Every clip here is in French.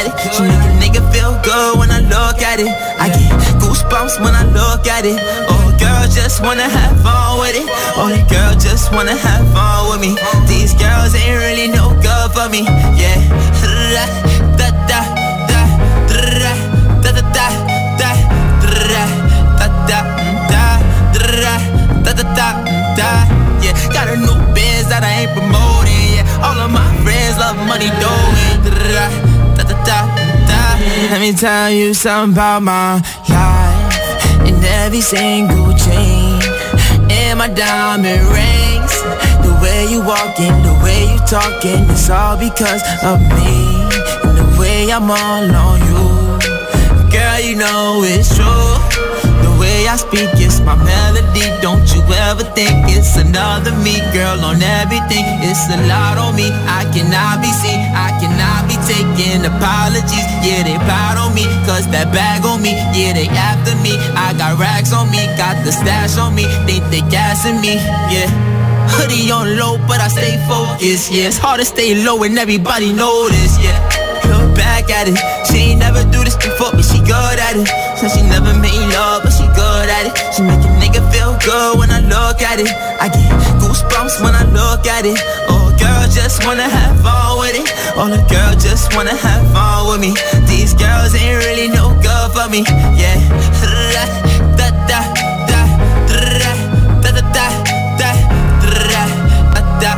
it. She make a nigga feel good when I look at it. I get goosebumps when I look at it. Oh, girl just wanna have fun with it. Oh, the girl just wanna have fun with me. These girls ain't really no good for me. Yeah. Da da da da da da da da da da da da da da da. Yeah, got a new biz that I ain't promoting. Yeah, all of my friends love money doing. Da da da da. Let me tell you something about my life. In every single chain, in my diamond rings, the way you walking, the way you talking, it's all because of me. And the way I'm all on you, girl, you know it's true. The way I speak, it's my melody. Don't you ever think it's another me, girl, on everything. It's a lot on me. I cannot be seen, I cannot be taking apologies. Yeah, they proud on me, cause that bag on me. Yeah, they after me. I got racks on me, got the stash on me. Think they gassing me, yeah. Hoodie on low, but I stay focused, yeah. It's hard to stay low and everybody know this, yeah. Look back at it, she ain't never do this before, but she good at it. So she never made love, but she good at it. She make a nigga feel good when I look at it. I get goosebumps when I look at it. Oh, girl just wanna have fun with it. Oh, the girl just wanna have fun with me. These girls ain't really no good for me, yeah. Da da da da da da da da da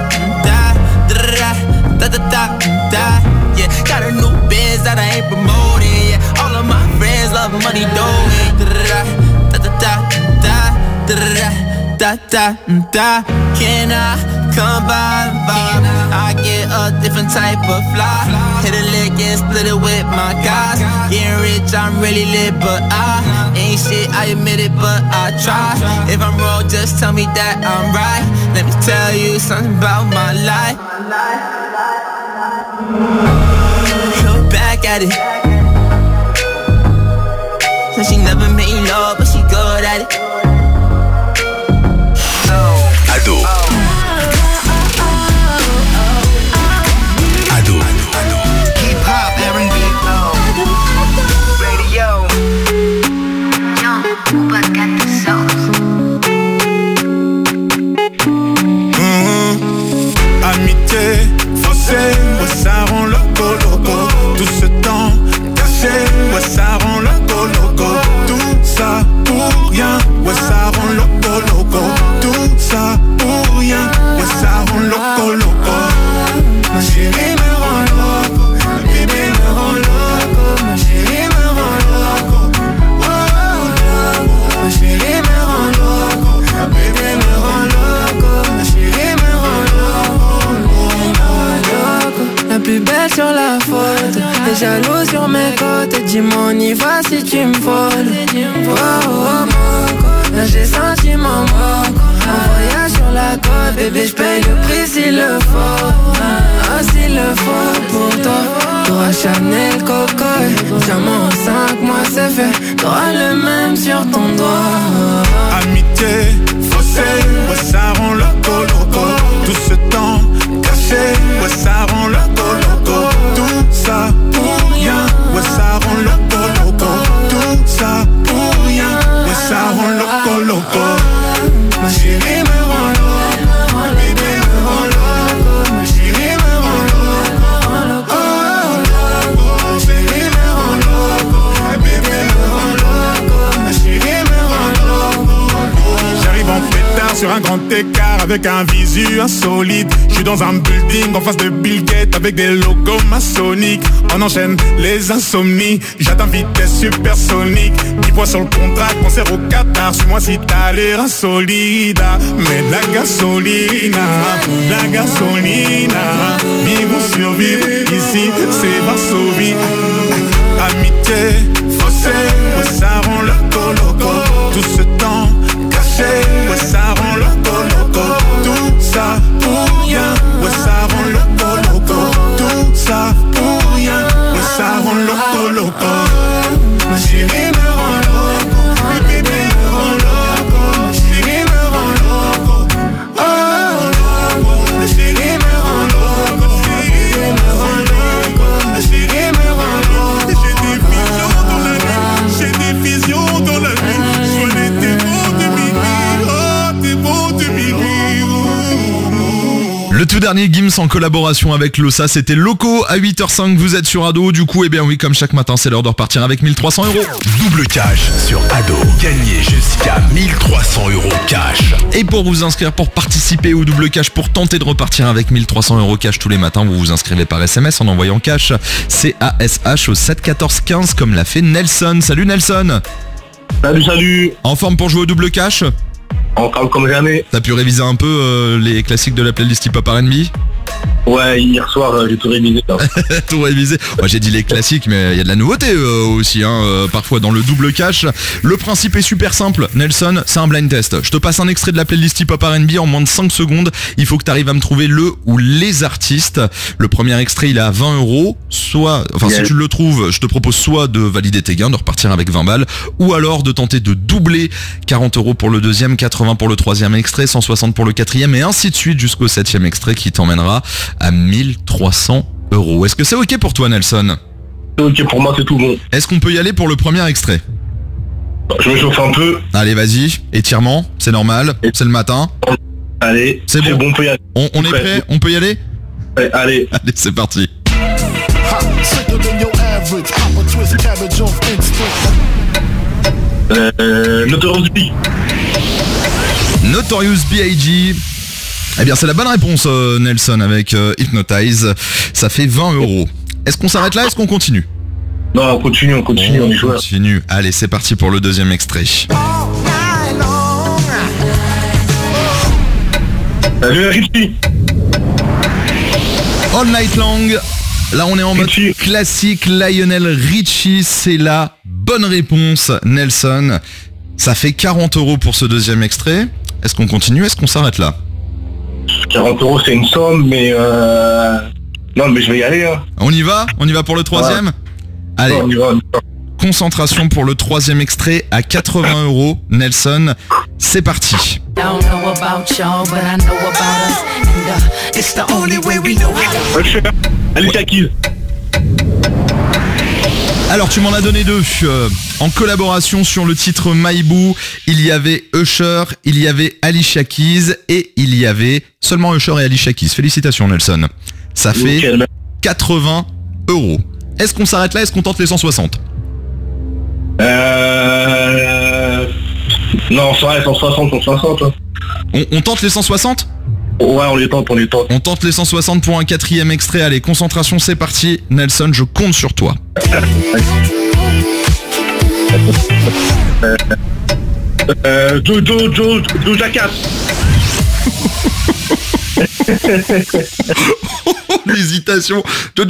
da da da. Yeah, got a new biz that I ain't promoting. Yeah, all of my friends love money doing. Da da da da da da da. Can I come by? I get a different type of fly. Hit a lick and split it with my guys. Getting rich, I'm really lit, but I ain't shit. I admit it, but I try. If I'm wrong, just tell me that I'm right. Let me tell you something about my life. Look back at it. So she never made love, but she good at it. Ado. Ado. Hip hop, R&B, radio. Young Uber got the sauce. Amitié, faussée, ouais ça rend loco loco. Tout ce temps caché, ouais ça rend loco loco. Tout ça pour rien, ouais ça rend loco loco. Tout ça pour rien, ouais ça rend loco loco. Ma chérie me rend loco, ma bébé me rend loco. Ma chérie me rend loco, oh, loco. Ma chérie me rend loco, ma bébé me rend loco. Ma chérie me rend loco. La plus belle sur la photo, t'es jaloux sur mes côtes. Dis-moi on y va si tu me voles. Oh, oh, moco, là j'ai senti mon moco. Un voyage sur la côte, bébé j'paye le prix s'il le faut. Ah s'il le faut pour toi. T'auras Chanel, Coco, diamant en 5 mois c'est fait. T'auras le même sur ton doigt. Amitié, faussée, ouais ça rend loco loco. Tout ce temps caché, ouais ça rend loco loco. Tout ça pour rien, ouais ça rend loco loco. Tout ça pour rien, ouais ça rend loco loco. Ma chérie me rend loco, ma bébé me rend loco. Ma chérie me rend loco, oh loco. Ma chérie me rend loco, ma bébé me rend loco. Ma chérie me rend loco. J'arrive en pétard sur un grand écart avec un visu insolite. J'suis dans un building en face de Bill Gates avec des logos maçonniques. On enchaîne les insomnies, j'atteins vitesse supersonique. 10 points sur le contrat, concert au Qatar. Suis-moi si t'as l'air insolide. Mais la gasolina, vivons survivre, ici c'est Varsovie. Amitié, faussée, ouais ça rend loco loco. Tout ce temps caché, ouais ça rend loco loco. Tout ça pour rien, ouais ça rend loco loco. Tout ça pour rien, ouais ça rend loco loco. Ma chérie me rend loco, ma bébé me rend loco. Ma chérie me rend loco, oh loco. Ma chérie me rend loco, ma bébé me rend loco. Ma chérie Le tout dernier Gims en collaboration avec Losa, c'était Loco à 8h05, vous êtes sur Ado, du coup, eh bien oui, comme chaque matin, c'est l'heure de repartir avec 1300 €. Double cash sur Ado. Gagnez jusqu'à 1300 € cash. Et pour vous inscrire, pour participer au double cash, pour tenter de repartir avec 1300 € cash tous les matins, vous vous inscrivez par SMS en envoyant cash CASH au 7 14 15 comme l'a fait Nelson. Salut Nelson. Salut. En forme pour jouer au double cash? On parle comme jamais. T'as pu réviser un peu les classiques de la playlist hip-hop R&B? Ouais, hier soir, j'ai tout révisé. Tout révisé. Moi j'ai dit les classiques, mais il y a de la nouveauté aussi, parfois dans le double cash. Le principe est super simple, Nelson, c'est un blind test. Je te passe un extrait de la playlist hip-hop R&B en moins de 5 secondes. Il faut que tu arrives à me trouver le ou les artistes. Le premier extrait, il est à 20 €. Si tu le trouves, je te propose soit de valider tes gains, de repartir avec 20 balles, ou alors de tenter de doubler 40 € pour le deuxième, 80 pour le troisième extrait, 160 pour le quatrième, et ainsi de suite jusqu'au 7e extrait qui t'emmènera à 1300 €. Est-ce que c'est ok pour toi, Nelson? C'est ok pour moi, c'est tout bon. Est-ce qu'on peut y aller pour le premier extrait? Je me chauffe un peu. Allez, vas-y, étirement, c'est normal, c'est le matin. Allez, c'est bon, on peut y aller. On est prêt? On peut y aller? Ouais, allez. Allez, c'est parti. Notorious B.I.G. Eh bien, c'est la bonne réponse, Nelson, avec Hypnotize. Ça fait 20 €. Est-ce qu'on s'arrête là? Est-ce qu'on continue? Non, on continue, on est joueurs. Continue. Allez, c'est parti pour le deuxième extrait. Richie. All Night Long. Là, on est en mode classique. Lionel Richie, c'est la bonne réponse, Nelson. Ça fait 40 € pour ce deuxième extrait. Est-ce qu'on continue? Est-ce qu'on s'arrête là? 40 € c'est une somme, mais non, mais je vais y aller. Hein. On y va? On y va pour le troisième? Ouais. Allez, on y va. Concentration pour le troisième extrait à 80 €. Nelson, c'est parti. Alicia Keys. Alors tu m'en as donné deux. En collaboration sur le titre My Boo, il y avait Usher, il y avait Alicia Keys et il y avait seulement Usher et Alicia Keys. Félicitations Nelson. Ça fait 80 €. Est-ce qu'on s'arrête là? Est-ce qu'on tente les 160? Non, on s'arrête 160, 160. Hein. On tente les 160? Ouais, on les tente. On tente les 160 pour un quatrième extrait. Allez, concentration, c'est parti. Nelson, je compte sur toi. Doja Cat. L'hésitation.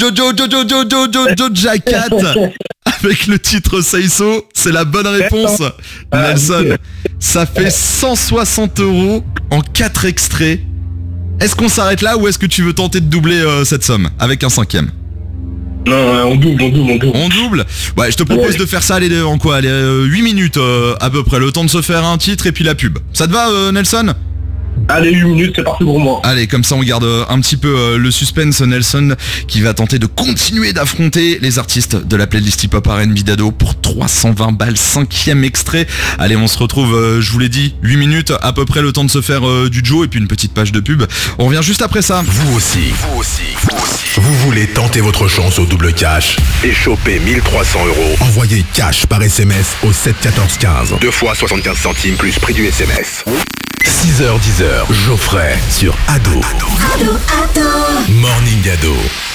Doja Cat. Avec le titre Say So, c'est la bonne réponse. Nelson, ça fait 160 € en 4 extraits. Est-ce qu'on s'arrête là ou est-ce que tu veux tenter de doubler cette somme avec un cinquième? Non, on double. On double? Ouais, je te propose de faire ça en quoi? Allez, 8 minutes à peu près, le temps de se faire un titre et puis la pub. Ça te va, Nelson? Allez, 8 minutes, c'est parti pour moi. Allez, comme ça on garde un petit peu le suspense. Nelson qui va tenter de continuer d'affronter les artistes de la playlist hip-hop R&B d'Ado pour 320 balles, 5e extrait. Allez, on se retrouve, je vous l'ai dit, 8 minutes à peu près, le temps de se faire du Joe et puis une petite page de pub. On revient juste après ça. Vous aussi. Vous voulez tenter votre chance au double cash et choper 1300 €? Envoyez cash par SMS au 7 14 15. 2 fois 75 centimes plus prix du SMS. 6h-10h, Geoffrey sur Ado. Morning Ado.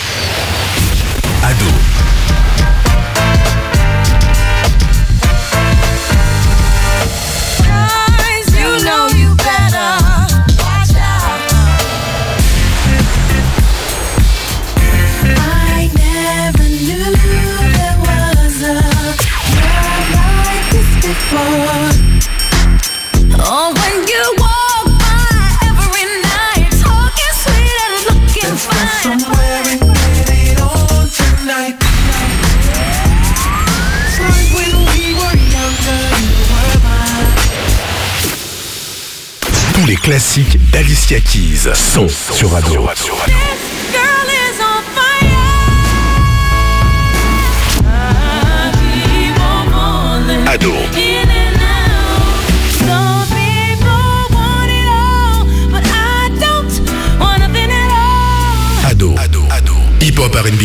Ado. Oh, when you walk by every night, talking sweet and looking fine. Somewhere and get it on tonight. It's like when we were younger, you were mine. Tous les classiques d'Alicia Keys sont sur Ado. Girl is on fire. Ado. Some people want it all, but I don't want nothing at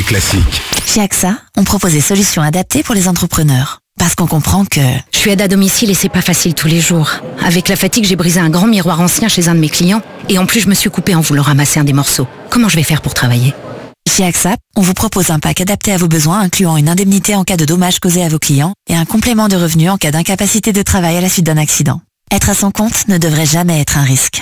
Classique. Chez AXA, on propose des solutions adaptées pour les entrepreneurs. Parce qu'on comprend que... Je suis aide à domicile et c'est pas facile tous les jours. Avec la fatigue, j'ai brisé un grand miroir ancien chez un de mes clients. Et en plus, je me suis coupée en voulant ramasser un des morceaux. Comment je vais faire pour travailler ? Chez AXA, on vous propose un pack adapté à vos besoins, incluant une indemnité en cas de dommages causés à vos clients et un complément de revenus en cas d'incapacité de travail à la suite d'un accident. Être à son compte ne devrait jamais être un risque.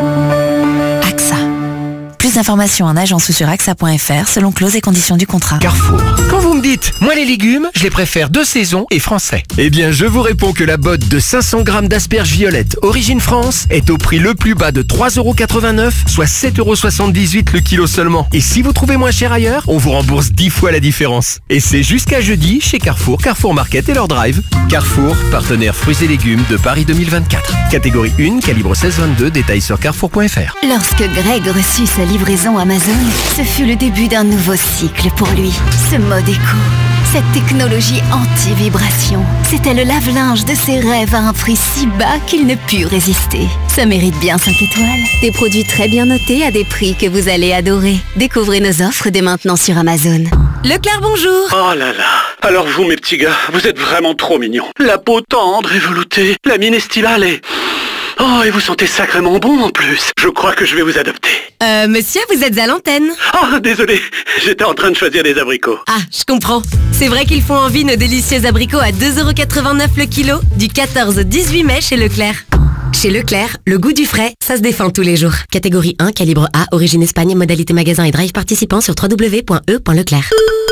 AXA. Plus d'informations en agence ou sur axa.fr selon clauses et conditions du contrat. Carrefour. Quand vous me dites, moi les légumes, je les préfère de saison et français. Eh bien, je vous réponds que la botte de 500 grammes d'asperges violettes Origine France est au prix le plus bas de 3,89€, soit 7,78€ le kilo seulement. Et si vous trouvez moins cher ailleurs, on vous rembourse 10 fois la différence. Et c'est jusqu'à jeudi chez Carrefour, Carrefour Market et leur drive. Carrefour, partenaire fruits et légumes de Paris 2024. Catégorie 1, calibre 16-22, détails sur carrefour.fr. Lorsque Greg reçut sa livraison Amazon, ce fut le début d'un nouveau cycle pour lui. Ce mode éco, cette technologie anti-vibration, c'était le lave-linge de ses rêves à un prix si bas qu'il ne put résister. Ça mérite bien 5 étoiles. Des produits très bien notés à des prix que vous allez adorer. Découvrez nos offres dès maintenant sur Amazon. Leclerc, bonjour. Oh là là. Alors vous, mes petits gars, vous êtes vraiment trop mignons. La peau tendre et veloutée, la mine estivale et... Oh, et vous sentez sacrément bon en plus. Je crois que je vais vous adopter. Monsieur, vous êtes à l'antenne. Oh, désolé, j'étais en train de choisir des abricots. Ah, je comprends. C'est vrai qu'ils font envie nos délicieux abricots à 2,89€ le kilo, du 14 au 18 mai chez Leclerc. Chez Leclerc, le goût du frais, ça se défend tous les jours. Catégorie 1, calibre A, origine Espagne, modalité magasin et drive participant sur www.e.leclerc.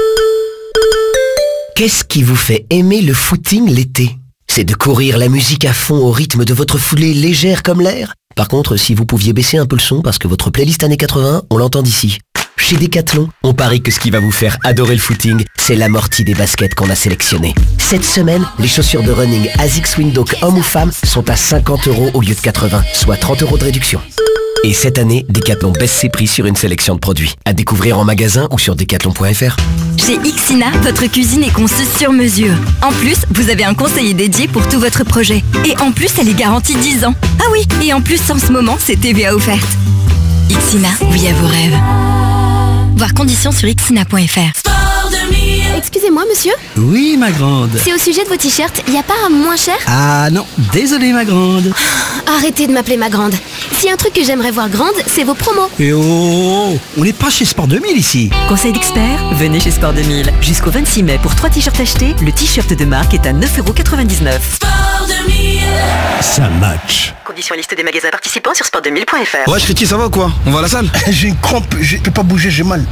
Qu'est-ce qui vous fait aimer le footing l'été ? C'est de courir la musique à fond au rythme de votre foulée légère comme l'air. Par contre, si vous pouviez baisser un peu le son parce que votre playlist années 80, on l'entend d'ici. Chez Decathlon, on parie que ce qui va vous faire adorer le footing, c'est l'amorti des baskets qu'on a sélectionnées. Cette semaine, les chaussures de running ASICS Windhoek hommes ou femmes sont à 50€ au lieu de 80, soit 30€ de réduction. Et cette année, Decathlon baisse ses prix sur une sélection de produits. À découvrir en magasin ou sur decathlon.fr. Chez Ixina, votre cuisine est conçue sur mesure. En plus, vous avez un conseiller dédié pour tout votre projet. Et en plus, elle est garantie 10 ans. Ah oui, et en plus, en ce moment, c'est TVA offerte. Ixina, oui à vos rêves. Voir conditions sur ixina.fr. Excusez-moi, monsieur. Oui, ma grande. C'est au sujet de vos t-shirts, y a pas un moins cher? Ah non, désolé, ma grande. Arrêtez de m'appeler ma grande. S'il y a un truc que j'aimerais voir grande, c'est vos promos. Et oh, on n'est pas chez Sport 2000 ici. Conseil d'expert, venez chez Sport 2000. Jusqu'au 26 mai, pour 3 t-shirts achetés, le t-shirt de marque est à 9,99€. Sport 2000. Ça match. Conditions et liste des magasins participants sur sport2000.fr. Ouais, Fritty, ça va quoi? On va à la salle? J'ai une crampe, je peux pas bouger, j'ai mal.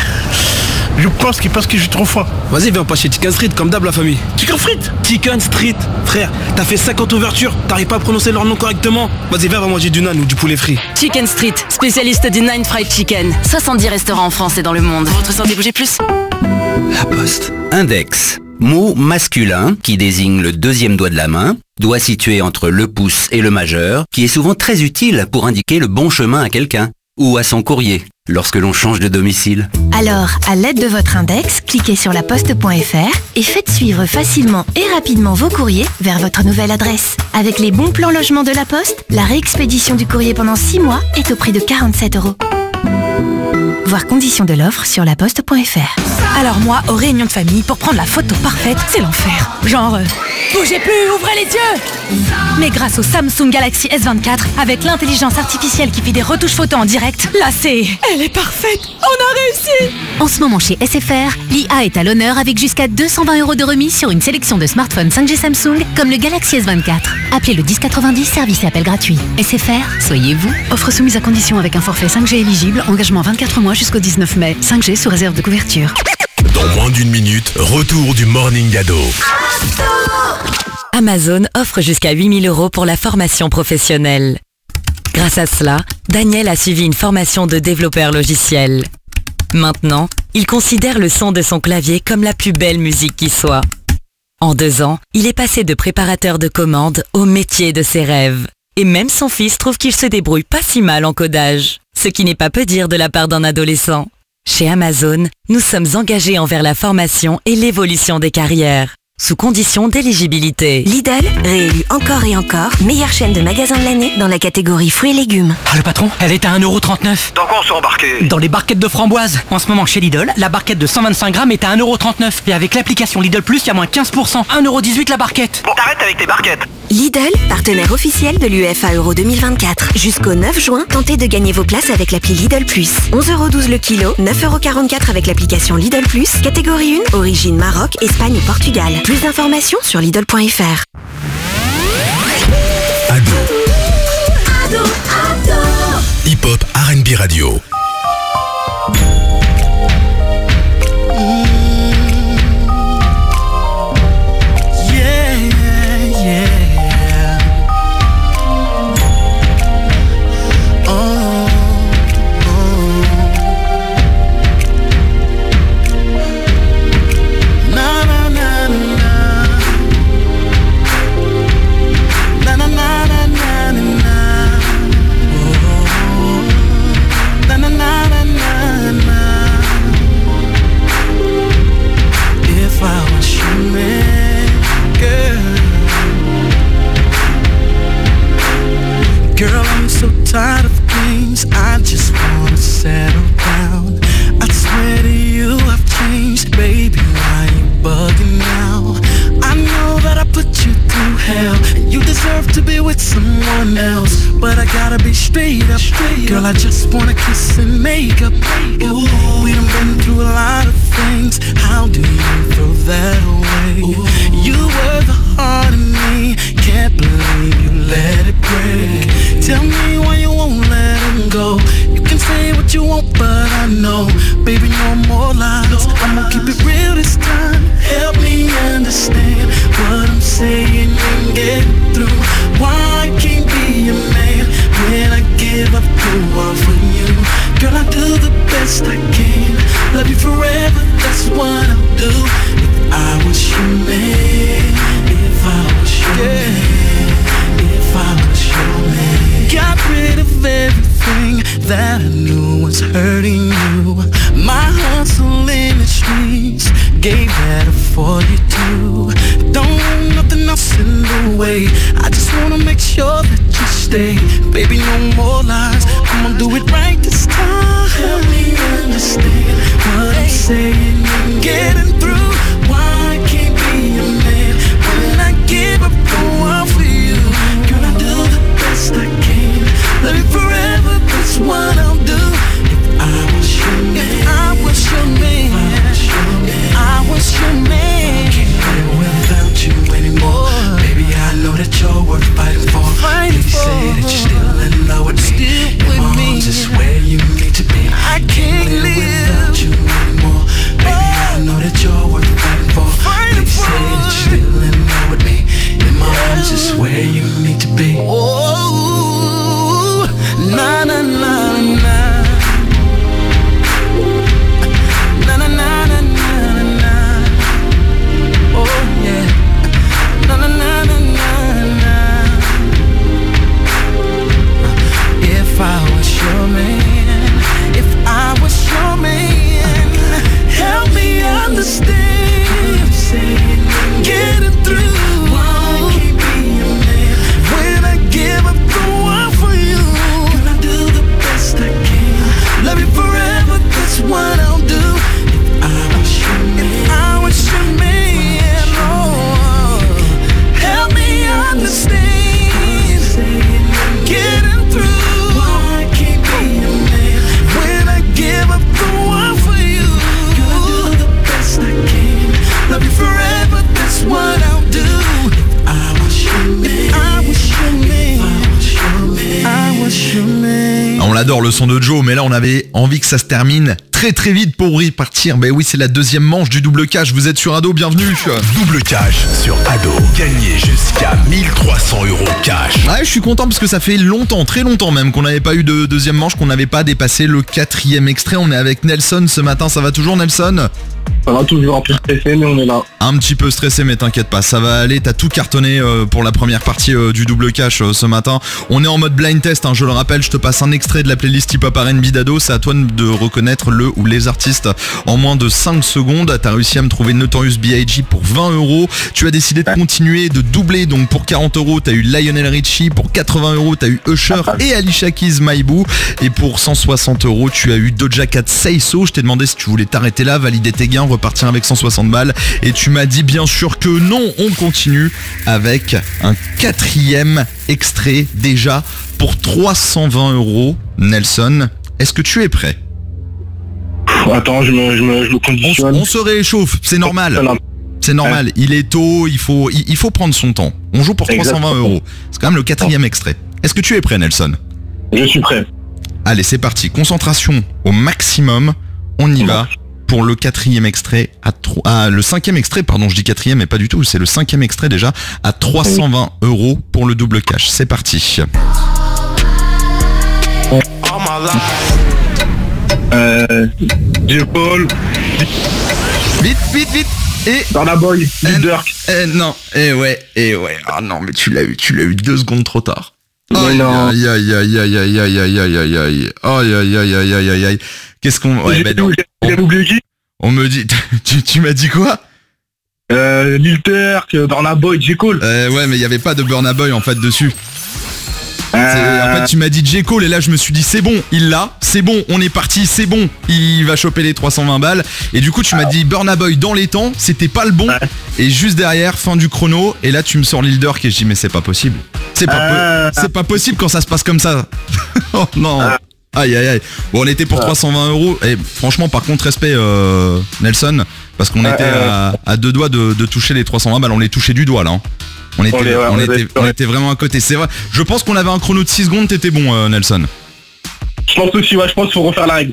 Je pense qu'il pense que j'ai trop faim. Vas-y, viens, on passe chez Chicken Street, comme d'hab la famille. Chicken Street? Chicken Street, frère, t'as fait 50 ouvertures, t'arrives pas à prononcer leur nom correctement. Vas-y, viens, on va manger du naan ou du poulet frit. Chicken Street, spécialiste du Nine Fried Chicken. 70 restaurants en France et dans le monde. Votre santé, bougez plus. La Poste. Index. Mot masculin qui désigne le deuxième doigt de la main, doigt situé entre le pouce et le majeur, qui est souvent très utile pour indiquer le bon chemin à quelqu'un ou à son courrier lorsque l'on change de domicile. Alors, à l'aide de votre index, cliquez sur laposte.fr et faites suivre facilement et rapidement vos courriers vers votre nouvelle adresse. Avec les bons plans logement de la Poste, la réexpédition du courrier pendant 6 mois est au prix de 47€. Voir conditions de l'offre sur laposte.fr. Alors moi, aux réunions de famille, pour prendre la photo parfaite, c'est l'enfer. Genre, bougez plus, ouvrez les yeux. Mais grâce au Samsung Galaxy S24, avec l'intelligence artificielle qui fait des retouches photos en direct, là c'est... Elle est parfaite, on a réussi. En ce moment chez SFR, l'IA est à l'honneur avec jusqu'à 220€ de remise sur une sélection de smartphones 5G Samsung, comme le Galaxy S24. Appelez le 1090, service et appel gratuit. SFR, soyez vous. Offre soumise à condition avec un forfait 5G éligible, engagement 24 mois jusqu'au 19 mai. 5G sous réserve de couverture. Dans moins d'une minute, retour du Morning d'Ado. Amazon offre jusqu'à 8 000 € pour la formation professionnelle. Grâce à cela, Daniel a suivi une formation de développeur logiciel. Maintenant, il considère le son de son clavier comme la plus belle musique qui soit. En 2 ans, il est passé de préparateur de commandes au métier de ses rêves. Et même son fils trouve qu'il se débrouille pas si mal en codage, ce qui n'est pas peu dire de la part d'un adolescent. Chez Amazon, nous sommes engagés envers la formation et l'évolution des carrières. sous condition d'éligibilité. Lidl, réélu encore et encore, meilleure chaîne de magasins de l'année dans la catégorie fruits et légumes. Ah, le patron, elle est à 1,39€. Dans quoi on s'est embarqué? Dans les barquettes de framboises. En ce moment chez Lidl, la barquette de 125 grammes est à 1,39€. Et avec l'application Lidl Plus, il y a moins 15%. 1,18€ la barquette. Bon, t'arrêtes avec tes barquettes. Lidl, partenaire officiel de l'UEFA Euro 2024. Jusqu'au 9 juin, tentez de gagner vos places avec l'appli Lidl Plus. 11,12€ le kilo, 9,44€ avec l'application Lidl Plus. Catégorie 1, origine Maroc, Espagne ou Portugal. Plus d'informations sur Lidl.fr. Ado. Hip-hop R&B radio. Girl, I'm so tired of games, I just wanna settle down. I swear to you I've changed, baby, why you bugging now? I know that I put you through hell, and you deserve to be with someone else. But I gotta be straight up, girl, I just wanna kiss and make up. Ooh, we done been through a lot of things, how do you throw that away? Ooh, you were the heart in me, can't believe you let it break. Tell me why you won't let him go. You can say what you want, but I know, baby, no more lies. I'm gonna keep it real this time. Help me understand what I'm saying and get through. Why I can't be a man when I give up the world for you? Girl, I do the best I can. Love you forever, that's what I'll do. If I was your man, if I was your man, if I was your man. Got rid of everything that I knew was hurting you. My hustle in the streets gave that up for you too. Don't want nothing else in the way, I just wanna make sure that you stay. Baby, no more lies, I'm gonna do it right this time. Help me understand what I'm saying and getting through. Why I can't be a man when I give up the world for you? Girl, I do the best I can. Love you forever, that's what I'll do. If I was your man, I was your man, I was your man. I can't live without you anymore. Baby, I know that you're worth fighting for. Baby, say that you're still in love with me. Your arms is where you need to be. I can't live without you anymore. Baby, I know that you're worth fighting for. Baby, say that you're still in love with me. In my arms is where you need to be. Oh, na na na na. Na na na na na na. Oh yeah. Na na na na na na. If I was your man, if I was your man, help me understand. Get it through. Why can't be a man when I give up the world for you? Can I do the best I can? Love you forever, that's what I'll do. If I was your man, if I was your man, oh, help me understand. Getting through. Why can't be a man when I give up the world for you? Can I do the best I can? Love you forever, that's what I'll do. If I was your man, I was your man, I was your man. On l'adore le son de Joe, mais là on avait envie que ça se termine très très vite pour repartir. Ben oui, c'est la deuxième manche du double cash. Vous êtes sur Ado, bienvenue. Double cash sur Ado. Gagnez jusqu'à 1300 € cash. Ouais, je suis content parce que ça fait longtemps, très longtemps même, qu'on n'avait pas eu de deuxième manche, qu'on n'avait pas dépassé le 4e extrait. On est avec Nelson ce matin, ça va toujours Nelson ? Ça va toujours un peu stressé, mais on est là. Un petit peu stressé, mais t'inquiète pas, ça va aller. T'as tout cartonné pour la première partie du double cash ce matin. On est en mode blind test, hein, je le rappelle, je te passe un extrait de la playlist hip-hop R&B d'Ado. C'est à toi de reconnaître le ou les artistes en moins de 5 secondes. T'as réussi à me trouver Notorious B.I.G. pour 20€. Tu as décidé de continuer, de doubler, donc pour 40€, t'as eu Lionel Richie. Pour 80€, t'as eu Usher et Alicia Keys, My Boo. Et pour 160€, tu as eu Doja Cat, Say So. Je t'ai demandé si tu voulais t'arrêter là, valider tes gains, repartir avec 160 balles. Et tu m'as dit bien sûr que non, on continue avec un 4e extrait déjà pour 320€. Nelson, est-ce que tu es prêt? Attends, je me conditionne. On se réchauffe, c'est normal. C'est normal, il est tôt, il faut prendre son temps. On joue pour 320€. C'est quand même le 4e extrait. Est-ce que tu es prêt, Nelson? Je suis prêt. Allez, c'est parti. Concentration au maximum. On y va pour le 4e extrait le 5e extrait, pardon, je dis 4e, mais pas du tout. C'est le 5e extrait déjà à 320€ pour le double cash. C'est parti. J. Paul. Vite. Et Burna Boy, Lil Durk. Non, ouais. Ah non, mais tu l'as eu 2 secondes trop tard. Aïe. Qu'est-ce qu'on... Ouais, J'ai oublié qui? On me dit... Tu m'as dit quoi? Lil Durk, Burna Boy, J. Cole. Ouais, mais il n'y avait pas de Burna Boy en fait dessus. En fait, tu m'as dit J. Cole et là je me suis dit c'est bon, il l'a, c'est bon, on est parti, c'est bon, il va choper les 320 balles. Et du coup tu m'as dit Burna Boy dans les temps, c'était pas le bon. Et juste derrière, fin du chrono, et là tu me sors Lil Durk et je dis mais c'est pas possible. C'est pas possible quand ça se passe comme ça. Oh non. Aïe. Bon, on était pour 320€. Et franchement, par contre, respect Nelson, parce qu'on était à 2 doigts de toucher les 320 balles. On les touchait du doigt là. Hein. On était vraiment à côté. C'est vrai. Je pense qu'on avait un chrono de 6 secondes. T'étais bon, Nelson. Je pense aussi. Ouais, je pense qu'il faut refaire la règle.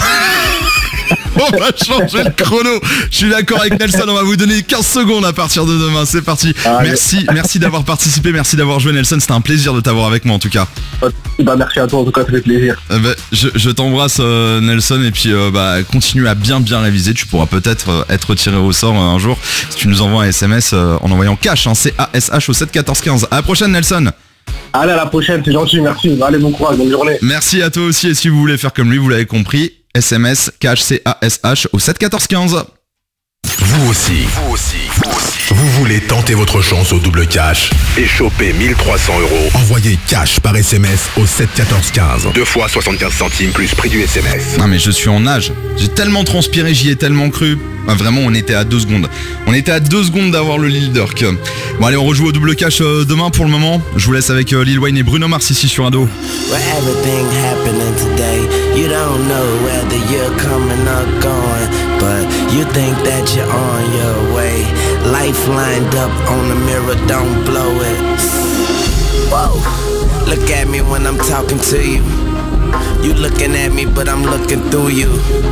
On va changer le chrono. Je suis d'accord avec Nelson, on va vous donner 15 secondes à partir de demain. C'est parti. Merci d'avoir participé, merci d'avoir joué Nelson. C'était un plaisir de t'avoir avec moi en tout cas. Bah merci à toi en tout cas, ça fait plaisir. Je t'embrasse Nelson et puis continue à bien réviser. Tu pourras peut-être être tiré au sort un jour si tu nous envoies un SMS en envoyant cash, CASH au 7 14 15. À la prochaine Nelson. Allez, à la prochaine, c'est gentil, merci. Allez, bon courage, bonne journée. Merci à toi aussi et si vous voulez faire comme lui, vous l'avez compris, SMS cash CASH au 7 14 15. Vous aussi. Vous voulez tenter votre chance au double cash et choper 1300€? Envoyez cash par SMS au 7 14 15. 2 fois 75 centimes plus prix du SMS. Non mais je suis en nage. J'ai tellement transpiré, j'y ai tellement cru. Vraiment, on était à 2 secondes. On était à 2 secondes d'avoir le Lil Durk. Bon allez, on rejoue au double cash demain pour le moment. Je vous laisse avec Lil Wayne et Bruno Mars ici sur Ado. Everything happening today, you don't know whether you're coming or going, but you think that you're on your way. Life lined up on the mirror, don't blow it. Whoa. Look at me when I'm talking to you. You looking at me, but I'm looking through you.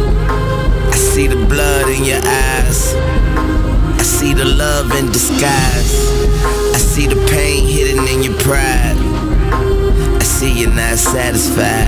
I see the blood in your eyes. I see the love in disguise. I see the pain hidden in your pride. I see you're not satisfied.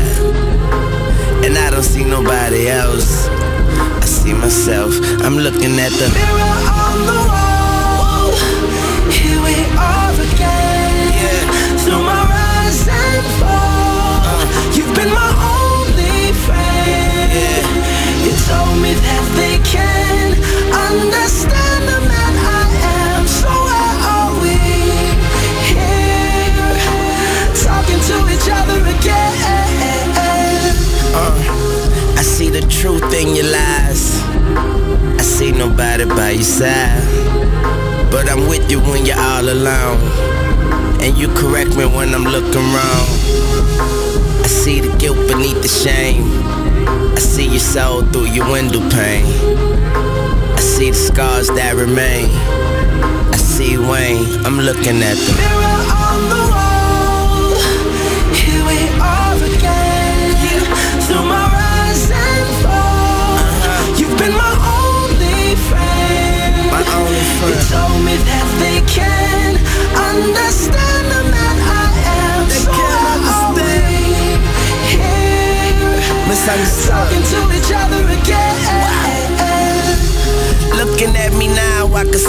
And I don't see nobody else. I see myself. I'm looking at the mirror on the wall. Here we are again. Yeah. Through my rise and fall. You've been my only friend. Yeah. You told me that they can understand the man I am. So where are we? Here, talking to each other again. I see the truth in your lies. I see nobody by your side, but I'm with you when you're all alone, and you correct me when I'm looking wrong. I see the guilt beneath the shame. I see your soul through your window pane. I see the scars that remain. I see Wayne, I'm looking at the mirror on the wall. Here we are again. Through my rise and fall. You've been my only friend. My only friend. You told me that they can understand the man I am. They can't understand. Talking to each other again.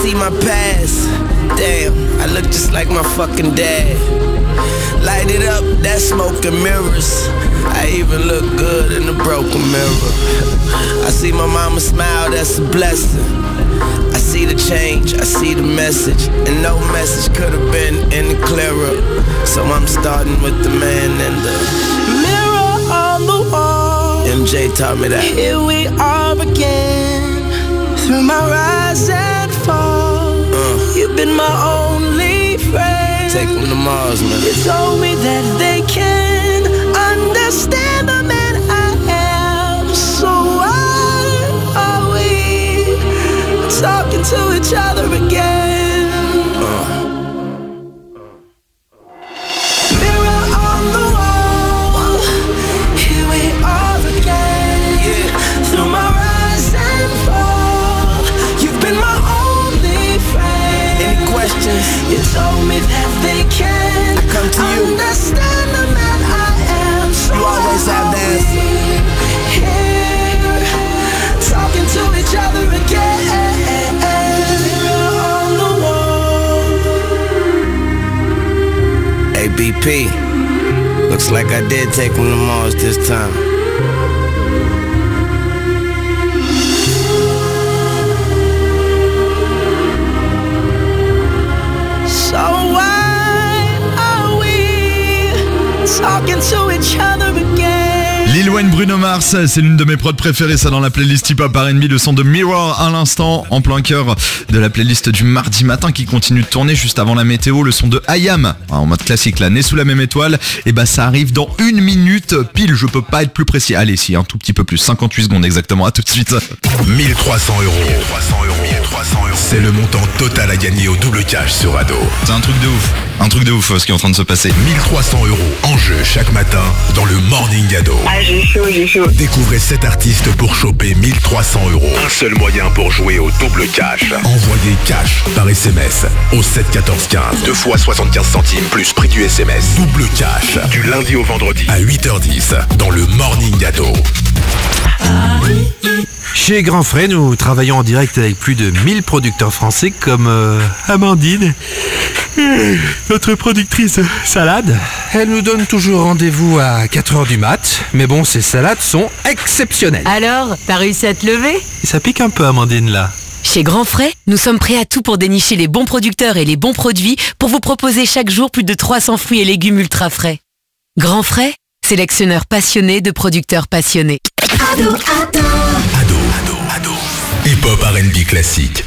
see my past. Damn, I look just like my fucking dad. Light it up, that smoke and mirrors. I even look good in the broken mirror. I see my mama smile, that's a blessing. I see the change, I see the message. And no message could have been any clearer. So I'm starting with the man in the mirror on the wall. MJ taught me that. Here we are again, through my rise and fall. You've been my only friend. Take them to Mars, man. You told me that they can understand the man I am. So why are we talking to each other again? Mirror on the wall, here we are again. Yeah. Through my rise and fall, you've been my only friend. Any questions? You told me that they can understand the man I am. So you always have the answer. Here, talking to each other again. On the wall. Hey BP, looks like I did take him to Mars this time. So why are we talking to each other again? Lil Wayne, Bruno Mars, c'est l'une de mes prods préférées, ça dans la playlist hip-hop R&B, le son de Mirror à l'instant, en plein cœur de la playlist du mardi matin qui continue de tourner juste avant la météo, le son de IAM, en mode classique là, né sous la même étoile, et bah ça arrive dans 1 minute pile, je peux pas être plus précis, allez si, un tout petit peu plus, 58 secondes exactement, à tout de suite. 1 300 €. C'est le montant total à gagner au double cash sur Ado. C'est un truc de ouf ce qui est en train de se passer. 1 300 € en jeu chaque matin dans le Morning Ado. Ah, j'ai chaud. Découvrez 7 artistes pour choper 1 300 €. Un seul moyen pour jouer au double cash. Envoyez cash par SMS au 7 14 15. 2 fois 75 centimes plus prix du SMS. Double cash du lundi au vendredi à 8h10 dans le Morning Ado. Chez Grand Frais, nous travaillons en direct avec plus de 1000 producteurs français comme Amandine, notre productrice salade. Elle nous donne toujours rendez-vous à 4h du mat, mais bon, ces salades sont exceptionnelles. Alors, t'as réussi à te lever? Ça pique un peu, Amandine, là. Chez Grand Frais, nous sommes prêts à tout pour dénicher les bons producteurs et les bons produits pour vous proposer chaque jour plus de 300 fruits et légumes ultra frais. Grand Frais, sélectionneur passionné de producteurs passionnés. Ado. Hip-hop R&B classique.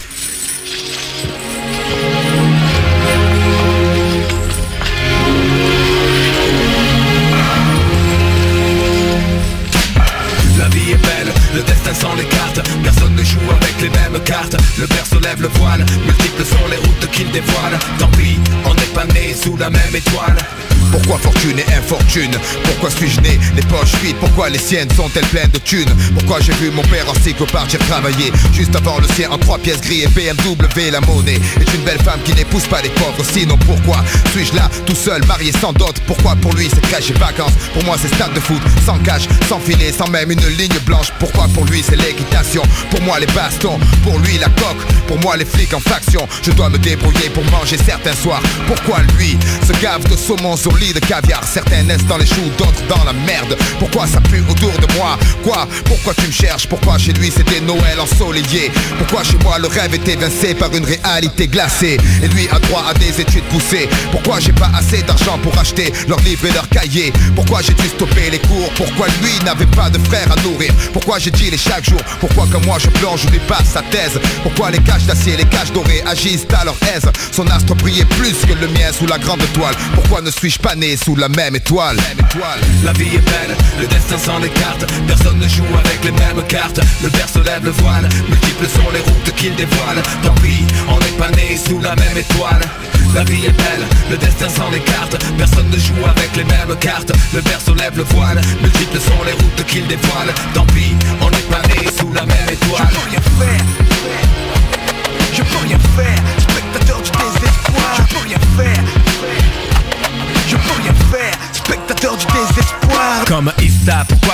La vie est belle, le destin sans les cartes. Personne ne joue avec les mêmes cartes. Le père se lève le voile, multiples sont les routes qu'il dévoile. Tant pis, on n'est pas né sous la même étoile. Pourquoi fortune et infortune? Pourquoi suis-je né les poches vides? Pourquoi les siennes sont-elles pleines de thunes? Pourquoi j'ai vu mon père en cycle partir travailler juste avant le sien en 3 pièces gris et BMW? La monnaie est une belle femme qui n'épouse pas les pauvres. Sinon pourquoi suis-je là tout seul, marié sans dot? Pourquoi pour lui c'est crèche et vacances? Pour moi c'est stade de foot, sans cash, sans filet, sans même une ligne blanche. Pourquoi pour lui c'est l'équitation? Pour moi les bastons, pour lui la coque. Pour moi les flics en faction. Je dois me débrouiller pour manger certains soirs. Pourquoi lui se gave de saumon sur lit de caviar? Certains naissent dans les choux, d'autres dans la merde. Pourquoi ça pue autour de moi? Quoi? Pourquoi tu me cherches? Pourquoi chez lui c'était Noël ensoleillé? Pourquoi chez moi le rêve est évincé par une réalité glacée? Et lui a droit à des études poussées. Pourquoi j'ai pas assez d'argent pour acheter leurs livres et leurs cahiers? Pourquoi j'ai dû stopper les cours? Pourquoi lui n'avait pas de frère à nourrir? Pourquoi j'ai dit les chaque jour? Pourquoi comme moi je plonge ou dépasse sa thèse? Pourquoi les caches d'acier, les caches dorées agissent à leur aise? Son astre brillait plus que le mien sous la grande toile. Pourquoi ne suis-je pas né sous la même étoile? La vie est belle, le destin sans les cartes. Personne ne joue avec les mêmes cartes. Le père se lève le voile, multiples sont les routes qu'il dévoile. Tant pis, on n'est pas né sous la même étoile. La vie est belle, le destin sans les cartes. Personne ne joue avec les mêmes cartes. Le père se lève le voile, multiples sont les routes qu'il dévoile. Tant pis, on n'est pas né sous la même étoile. Je peux rien faire, je peux rien faire. Spectateur du désespoir, je peux rien faire. Je peux rien faire, spectateur du désespoir. Comme Issa, pourquoi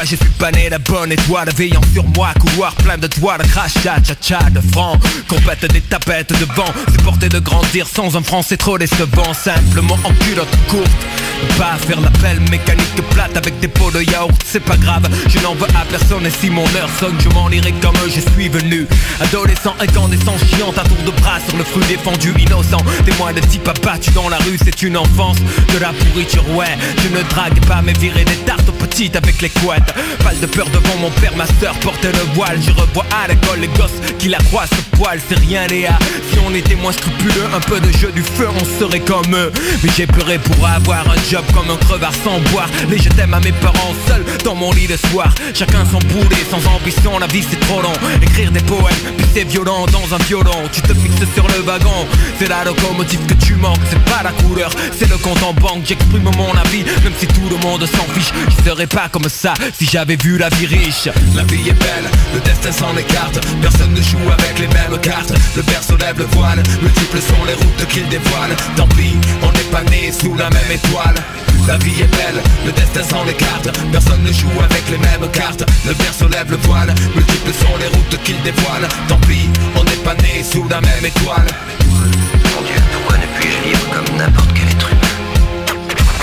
je suis pas né la bonne étoile. Veillant sur moi, couloir plein de toits, de crachat, cha-cha, de francs. Compète des tapettes de vent. Supporter de grandir sans un franc, c'est trop décevant. Simplement en culotte courte. Pas faire l'appel mécanique plate avec des pots de yaourt, c'est pas grave, je n'en veux à personne. Et si mon heure sonne, je m'en irai comme je suis venu. Adolescent, incandescent, chiante à tour de bras sur le fruit défendu, innocent. Témoin de type abattu dans la rue, c'est une enfance de la pourriture, ouais. Je ne drague pas mais virer des tartes aux petites avec les couettes. Pas de peur devant mon père, ma soeur portait le voile. Je revois à l'école les gosses qui la croient ce poil. C'est rien Léa, si on était moins scrupuleux, un peu de jeu du feu, on serait comme eux. Mais j'ai pleuré pour avoir un job comme un crevard sans boire. Les je t'aime à mes parents seuls dans mon lit le soir. Chacun son boulet, sans ambition, la vie c'est trop long. Écrire des poèmes, puis c'est violent dans un violon. Tu te fixes sur le wagon, c'est la locomotive que tu manques. C'est pas la couleur, c'est le compte en banque. J'exprime mon avis, même si tout le monde s'en fiche. Je serais pas comme ça si j'avais vu la vie riche. La vie est belle, le destin s'en écarte. Personne ne joue avec les mêmes cartes. Le berceau lève le voile, multiples sont les routes qu'il dévoile. Tant pis, on n'est pas né sous la même étoile. La vie est belle, le destin s'en écarte. Personne ne joue avec les mêmes cartes. Le berceau lève le voile, multiples sont les routes qu'il dévoile. Tant pis, on n'est pas né sous la même étoile. Mon Dieu, pourquoi ne puis-je vivre comme n'importe quel être humain?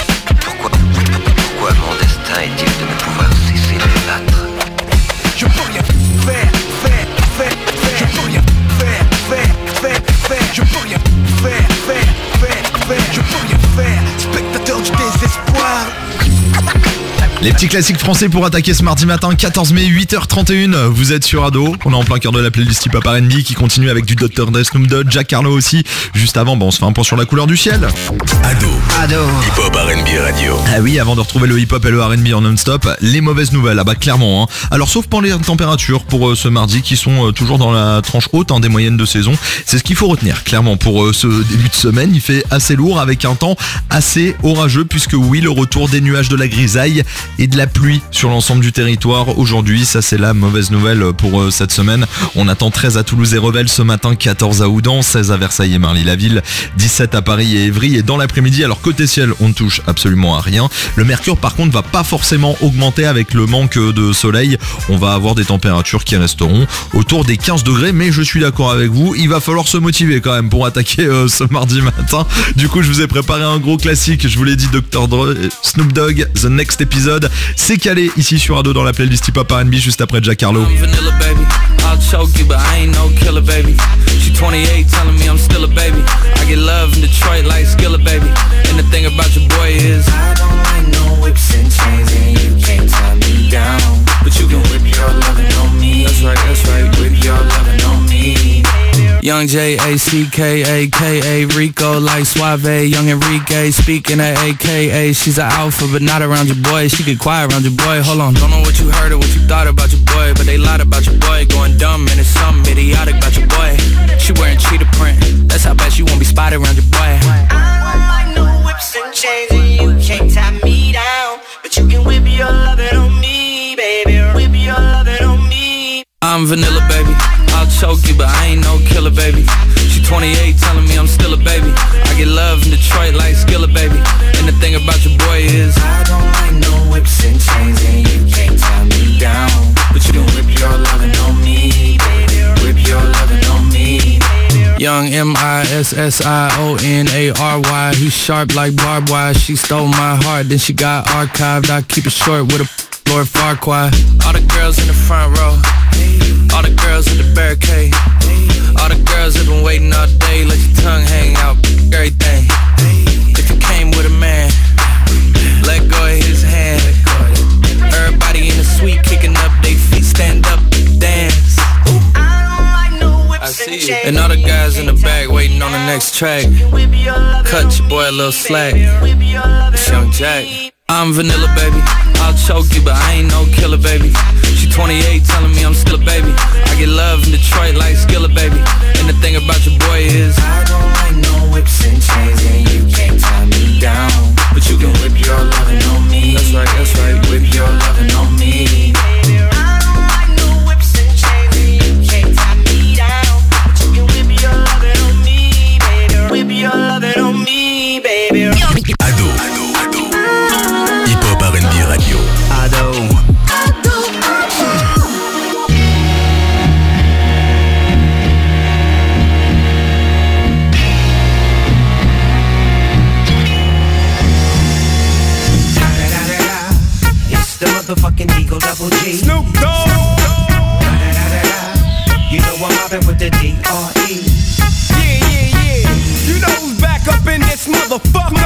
Pourquoi mon destin est-il de ne pouvoir cesser de me battre? Je peux rien faire. Je peux rien faire. Je peux rien faire. Je peux rien faire. Spectateur du désespoir. Les petits classiques français pour attaquer ce mardi matin, 14 mai, 8h31. Vous êtes sur Ado. On est en plein cœur de la playlist Hip Hop R&B qui continue avec du Dr. Dre, Snoop Dogg, Jack Harlow aussi. Juste avant, on se fait un point sur la couleur du ciel. Ado. Hip Hop R&B Radio. Ah oui, avant de retrouver le hip hop et le R&B en non-stop, les mauvaises nouvelles, ah bah clairement. Alors sauf pour les températures pour ce mardi qui sont toujours dans la tranche haute des moyennes de saison. C'est ce qu'il faut retenir clairement pour ce début de semaine. Il fait assez lourd avec un temps assez orageux puisque oui, le retour des nuages, de la grisaille et de la pluie sur l'ensemble du territoire aujourd'hui. Ça c'est la mauvaise nouvelle pour cette semaine. On attend 13 à Toulouse et Revel ce matin, 14 à Oudan, 16 à Versailles et Marly-la-Ville, 17 à Paris et Évry. Et dans l'après-midi, alors côté ciel, on ne touche absolument à rien. Le mercure par contre va pas forcément augmenter avec le manque de soleil. On va avoir des températures qui resteront autour des 15 degrés, mais je suis d'accord avec vous, il va falloir se motiver quand même pour attaquer ce mardi matin. Du coup je vous ai préparé un gros classique, je vous l'ai dit, Dr. Dre, Snoop Dogg, The Next Episode. C'est calé ici sur Ado dans la playlist Hip Hop R&B juste après Jack Harlow. I'll choke you, but I ain't no killer, baby. She 28, telling me I'm still a baby. I get love in Detroit like Skilla, baby. And the thing about your boy is I don't like no whips and chains, and you can't tie me down. But you can whip your lovin' on me. That's right, whip your lovin' on me. Young J-A-C-K-A-K-A, Rico like Suave, Young Enrique, speaking at AKA. She's an alpha, but not around your boy. She get quiet around your boy. Hold on, don't know what you heard or what you thought about your boy, but they lied about your boy. Going dumb and it's something idiotic about your boy. She wearing cheetah print, that's how bad she won't be spotted around your boy. I don't like no whips and chains, and you can't tie me down. But you can whip your lovin' on me, baby. Whip your lovin' on me. I'm vanilla, baby. I'll choke you, but I ain't no killer, baby. She 28, telling me I'm still a baby. I get love in Detroit like Skilla, baby. And the thing about your boy is I don't like no whips and chains, and you can't tie me down. But you can whip your lovin' on me, baby. Whip your lovin' on me. Young M-I-S-S-I-O-N-A-R-Y. He's sharp like barbed wire. She stole my heart, then she got archived. I keep it short with a Lord Farquaad. All the girls in the front row, all the girls at the barricade, all the girls have been waiting all day. Let your tongue hang out, everything. If you came with a man, let go of his hand. Everybody in the suite kicking up their feet, stand up, dance. I see you. And all the guys in the back waiting on the next track. Cut your boy a little slack. It's Young Jack. I'm vanilla, baby. I'll choke you, but I ain't no killer, baby. She 28, telling me I'm still a baby. I get love in Detroit like Skilla, baby. And the thing about your boy is I don't like no whips and chains, and you can't tie me down. But you can whip your lovin' on me. That's right, whip your lovin' on me. I don't like no whips and chains, and you can't tie me down. But you can whip your lovin' on me, baby. Whip your lovin' on me, baby. Ado. Hip Hop R&B Radio. Ado. double G. Snoop Dogg. You know I'm mobbing with the D.R.E. Yeah. You know who's back up in this motherfucker.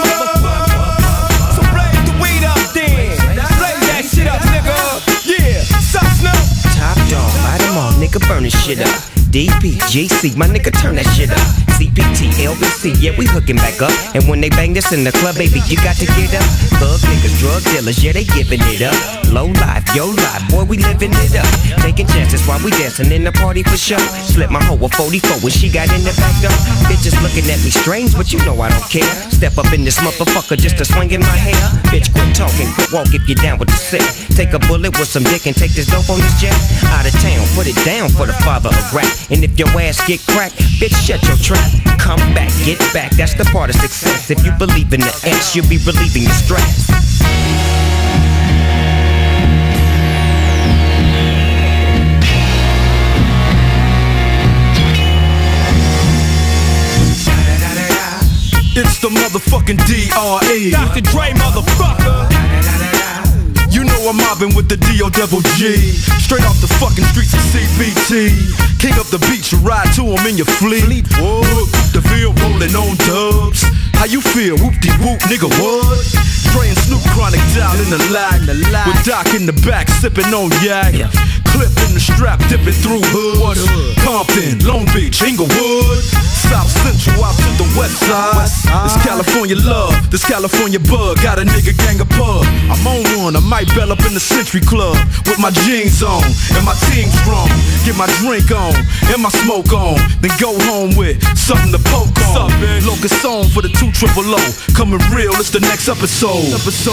So blaze the weed up then. Blaze that shit up, nigga. Yeah. Sup, Snoop? Top dog, light 'em all, nigga, burn this shit up. DPGC, my nigga, turn that shit up. CPT, LBC, yeah, we hooking back up. And when they bang this in the club, baby, you got to get up. Thug niggas, drug dealers, yeah, they giving it up. Low life, yo life, boy, we living it up. Taking chances while we dancing in the party for sure. Slip my hoe a 44 when she got in the back door. Bitches looking at me strange, but you know I don't care. Step up in this motherfucker just to swing in my hair. Bitch, quit talking, quit walk if you're down with the sick. Take a bullet with some dick and take this dope on this jet. Out of town, put it down for the father of rap. And if your ass get cracked, bitch, shut your trap. Come back, get back, that's the part of success. If you believe in the S, you'll be relieving the stress. It's the motherfucking D.R.E. Dr. Dre, motherfucker. You know I'm mobbing with the D.O. Double G. Straight off the fucking streets of CBT. King up the beach, you ride to him in your fleet. Whoa, the field rolling on dubs. How you feel? Whoop-de-whoop, nigga, what? Dre and Snoop Chronic down in the lag. With Doc in the back, sipping on yak. Clip in the strap, dipping through hood. Compton, Long Beach, Inglewood. South Central out to the west side. This California love, this California bug. Got a nigga gang of pub. I'm on one, I might bell up in the Century Club. With my jeans on, and my team strong. Get my drink on, and my smoke on. Then go home with something to poke on. Locus song for the 200. Coming real, it's the next episode.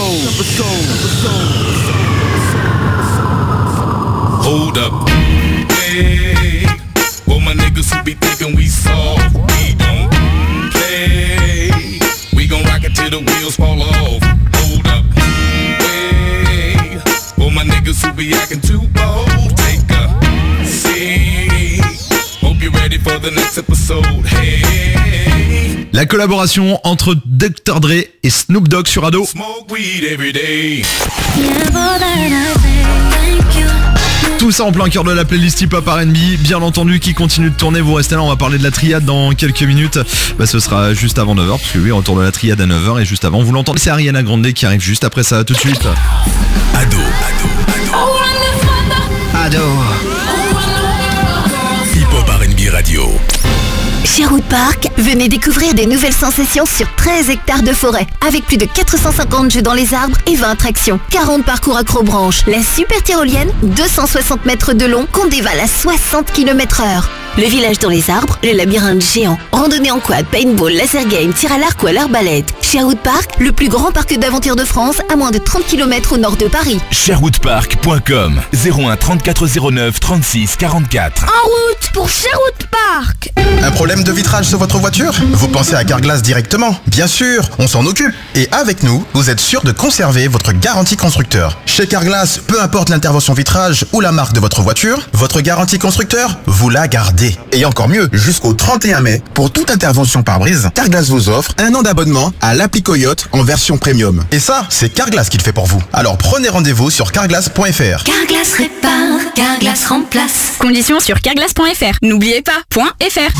Hold up, hey, well my niggas who be thinking we soft, we don't play. We gon' rock it till the wheels fall off. Hold up, hey, well my niggas who be acting too bold, take a seat. Hope you're ready for the next episode. Hey. La collaboration entre Dr. Dre et Snoop Dogg sur Ado. Smoke weed every day. Tout ça en plein cœur de la playlist hip-hop R&B, bien entendu, qui continue de tourner. Vous restez là, on va parler de la triade dans quelques minutes. Ce sera juste avant 9h, parce que oui, on retourne de la triade à 9h, et juste avant, vous l'entendez, c'est Ariana Grande qui arrive juste après ça, tout de suite. Ado. Hip-hop R&B Radio. Sherwood Park, venez découvrir des nouvelles sensations sur 13 hectares de forêt, avec plus de 450 jeux dans les arbres et 20 attractions, 40 parcours accrobranche, la super tyrolienne, 260 mètres de long, qu'on dévale à 60 km/h. Le village dans les arbres, le labyrinthe géant, randonnée en quad, paintball, laser game, tir à l'arc ou à l'arbalète. Sherwood Park, le plus grand parc d'aventure de France, à moins de 30 km au nord de Paris. Sherwoodpark.com 01 34 09 36 44. En route pour Sherwood Park. Un problème de vitrage sur votre voiture? Vous pensez à Carglass directement? Bien sûr, on s'en occupe. Et avec nous, vous êtes sûr de conserver votre garantie constructeur. Chez Carglass, peu importe l'intervention vitrage ou la marque de votre voiture, votre garantie constructeur, vous la gardez. Et encore mieux, jusqu'au 31 mai, pour toute intervention pare-brise, Carglass vous offre 1 an d'abonnement à l'appli Coyote en version premium. Et ça, c'est Carglass qui le fait pour vous. Alors prenez rendez-vous sur carglass.fr. Carglass répare, Carglass remplace. Conditions sur carglass.fr. N'oubliez pas, .fr.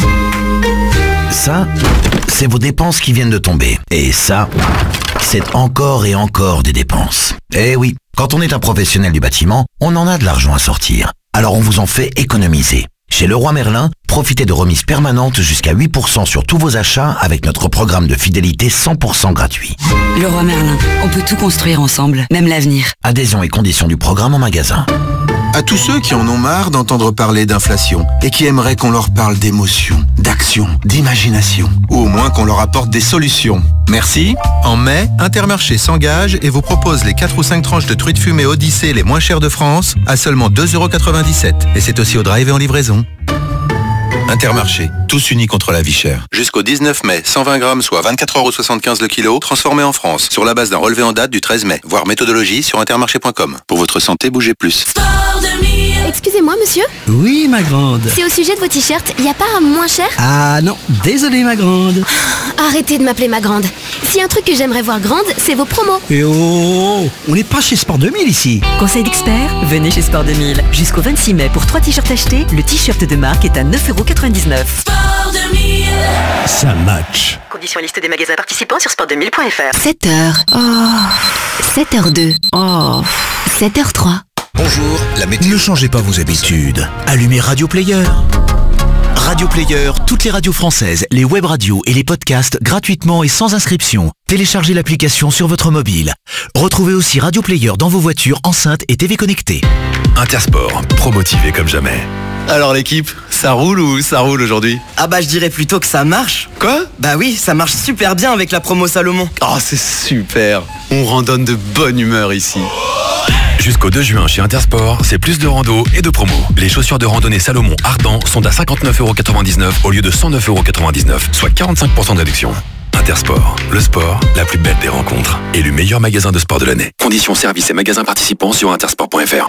Ça, c'est vos dépenses qui viennent de tomber. Et ça, c'est encore et encore des dépenses. Eh oui, quand on est un professionnel du bâtiment, on en a de l'argent à sortir. Alors on vous en fait économiser. Chez Leroy Merlin, profitez de remises permanentes jusqu'à 8% sur tous vos achats avec notre programme de fidélité 100% gratuit. Leroy Merlin, on peut tout construire ensemble, même l'avenir. Adhésion et conditions du programme en magasin. À tous ceux qui en ont marre d'entendre parler d'inflation et qui aimeraient qu'on leur parle d'émotion, d'action, d'imagination, ou au moins qu'on leur apporte des solutions. Merci. En mai, Intermarché s'engage et vous propose les 4 ou 5 tranches de truites fumées Odyssée les moins chères de France à seulement 2,97 €. Et c'est aussi au drive et en livraison. Intermarché, tous unis contre la vie chère. Jusqu'au 19 mai, 120 grammes, soit 24,75 € le kilo, transformés en France, sur la base d'un relevé en date du 13 mai. Voir méthodologie sur intermarché.com. Pour votre santé, bougez plus. Excusez-moi, monsieur? Oui, ma grande. C'est au sujet de vos t-shirts, y a pas un moins cher? Ah non, désolé, ma grande. Arrêtez de m'appeler ma grande. Si un truc que j'aimerais voir grande, c'est vos promos. Et oh, on n'est pas chez Sport 2000 ici. Conseil d'expert, venez chez Sport 2000. Jusqu'au 26 mai, pour 3 t-shirts achetés, le t-shirt de marque est à 9,99€. Sport 2000. Ça match. Conditions et liste des magasins participants sur sport2000.fr. 7h. Oh. 7h02. Oh. 7h03. Bonjour, la météo. Ne changez pas vos habitudes. Allumez Radio Player. Radio Player, toutes les radios françaises, les web radios et les podcasts gratuitement et sans inscription. Téléchargez l'application sur votre mobile. Retrouvez aussi Radio Player dans vos voitures, enceintes et TV connectées. Intersport, pro-motivé comme jamais. Alors l'équipe, ça roule ou ça roule aujourd'hui? Ah bah je dirais plutôt que ça marche. Quoi? Bah oui, ça marche super bien avec la promo Salomon. Oh c'est super, on randonne de bonne humeur ici. Jusqu'au 2 juin chez Intersport, c'est plus de rando et de promo. Les chaussures de randonnée Salomon Ardent sont à 59,99€ au lieu de 109,99€, soit 45% de réduction. Intersport, le sport, la plus belle des rencontres. Élu meilleur magasin de sport de l'année. Conditions, services et magasins participants sur intersport.fr.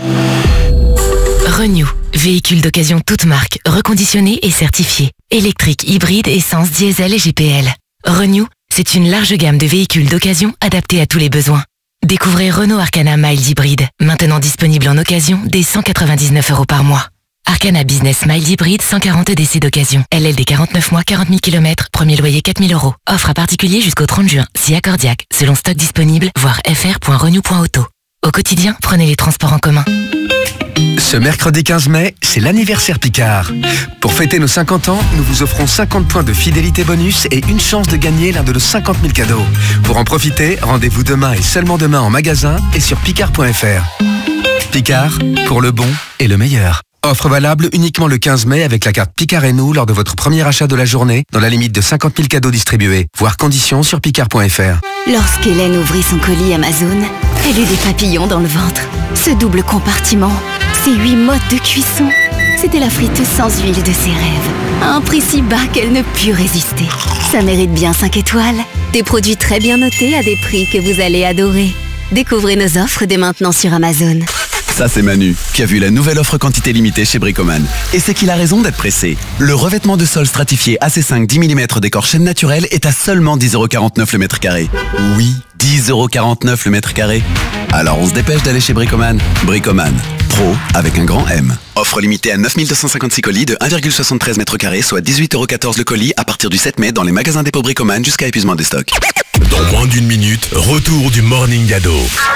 Renew, véhicule d'occasion toute marque, reconditionné et certifié. Électrique, hybride, essence, diesel et GPL. Renew, c'est une large gamme de véhicules d'occasion adaptés à tous les besoins. Découvrez Renault Arcana Mild Hybride, maintenant disponible en occasion dès 199€ par mois. Arcana Business Mild Hybride, 140 EDC d'occasion. LLD 49 mois, 40 000 km, premier loyer 4 000€. Offre à particulier jusqu'au 30 juin, si accordiaque, selon stock disponible, voir fr.renew.auto. Au quotidien, prenez les transports en commun. Ce mercredi 15 mai, c'est l'anniversaire Picard. Pour fêter nos 50 ans, nous vous offrons 50 points de fidélité bonus et une chance de gagner l'un de nos 50 000 cadeaux. Pour en profiter, rendez-vous demain et seulement demain en magasin et sur picard.fr. Picard, pour le bon et le meilleur. Offre valable uniquement le 15 mai avec la carte Picard et nous lors de votre premier achat de la journée, dans la limite de 50 000 cadeaux distribués. Voir conditions sur picard.fr. Lorsqu'Hélène ouvrit son colis Amazon, elle eut des papillons dans le ventre. Ce double compartiment, ces 8 modes de cuisson, c'était la friteuse sans huile de ses rêves. À un prix si bas qu'elle ne put résister. Ça mérite bien 5 étoiles. Des produits très bien notés à des prix que vous allez adorer. Découvrez nos offres dès maintenant sur Amazon. Ça c'est Manu, qui a vu la nouvelle offre quantité limitée chez Bricoman. Et c'est qu'il a raison d'être pressé. Le revêtement de sol stratifié AC5 10 mm décor chaîne naturelle est à seulement 10,49€ le mètre carré. Oui, 10,49€ le mètre carré. Alors on se dépêche d'aller chez Bricoman. Bricoman, pro avec un grand M. Offre limitée à 9256 colis de 1,73 mètres carrés, soit 18,14€ le colis à partir du 7 mai dans les magasins dépôt Bricoman jusqu'à épuisement des stocks. Dans moins d'une minute, retour du Morning Ado.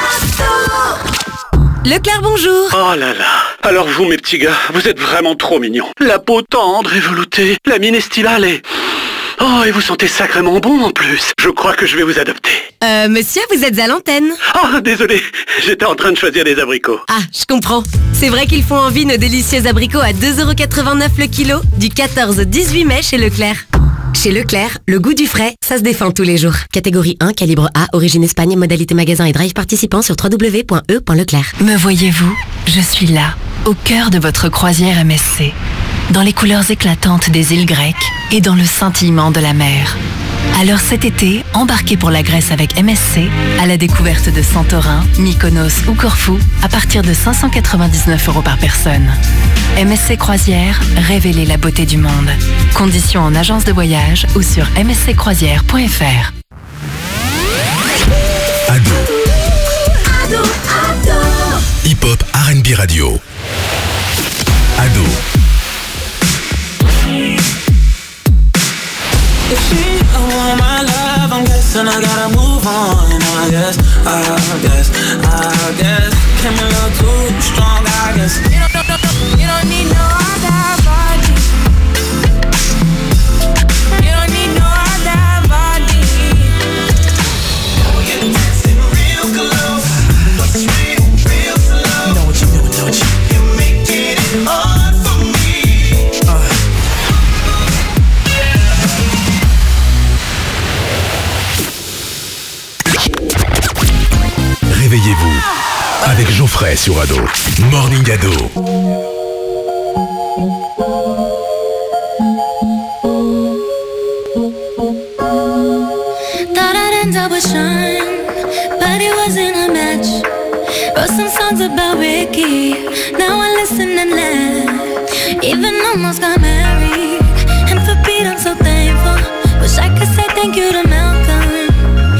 Leclerc, bonjour. Oh là là. Alors vous, mes petits gars, vous êtes vraiment trop mignons. La peau tendre et veloutée, la mine estivale et... Oh, et vous sentez sacrément bon en plus. Je crois que je vais vous adopter. Monsieur, vous êtes à l'antenne. Oh, désolé, j'étais en train de choisir des abricots. Ah, je comprends. C'est vrai qu'ils font envie nos délicieux abricots à 2,89€ le kilo, du 14 au 18 mai chez Leclerc. Chez Leclerc, le goût du frais, ça se défend tous les jours. Catégorie 1, calibre A, origine Espagne, modalité magasin et drive participant sur www.e.leclerc. Me voyez-vous? Je suis là, au cœur de votre croisière MSC, dans les couleurs éclatantes des îles grecques et dans le scintillement de la mer. Alors cet été, embarquez pour la Grèce avec MSC à la découverte de Santorin, Mykonos ou Corfou à partir de 599€ par personne. MSC Croisière, révélez la beauté du monde. Conditions en agence de voyage ou sur msccroisière.fr. Ado. Hip-hop R&B radio. Ado. If she don't want my love, I'm guessing I gotta move on. I guess came a little too strong, I guess. You don't need no other body. You don't need no other body. You're dancing real close, but real slow. Know what you're doing, don't you? You're making it hard for me. Réveillez-vous avec Geoffrey sur Ado. Morning Ado. Thought I'd end up with Sean, but it wasn't a match. Wrote some songs about Ricky, now I listen and laugh. Even almost got married, and for Pete I'm so thankful. Wish I could say thank you to Malcolm.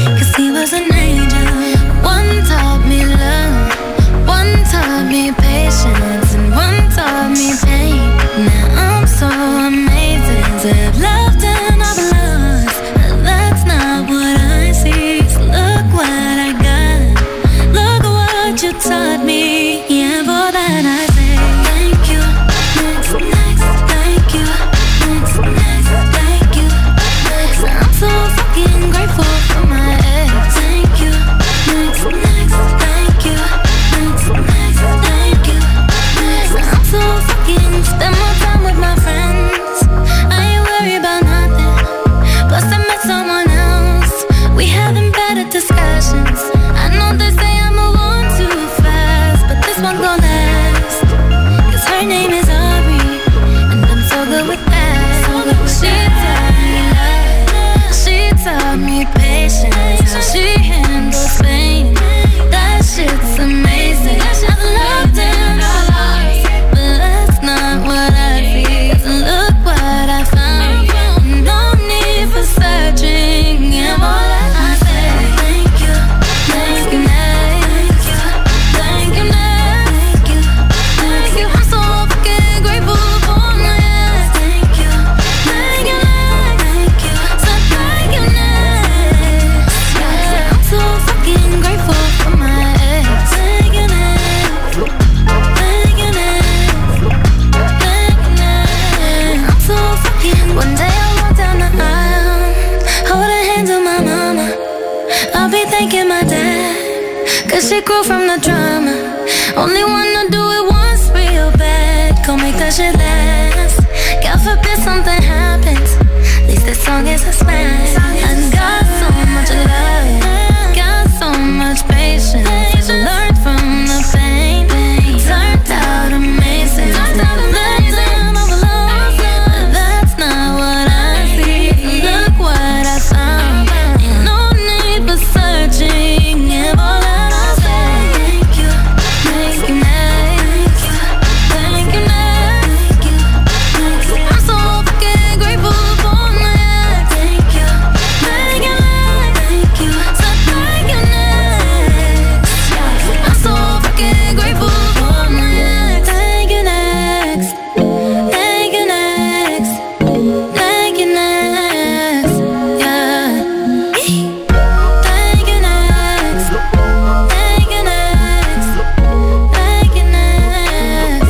thanking my dad, cause she grew from the drama. Only wanna do it once real bad, gon' make that shit last. God forbid something happens, at least this song is a smash. I got so much love, got so much patience, learned from the pain, turned out amazing. Blazing overload, but that's not what I see. Look what I found, ain't no need for searching. If all that I'll say, thank you, thank you, next, thank you, next. I'm so fucking grateful for next. Thank you, thank you, thank you, so thank you, next. I'm so fucking grateful for next. Thank you, next. Thank you, next. Thank you, next. Yeah. Thank you, next. Thank you, next. Thank you, next.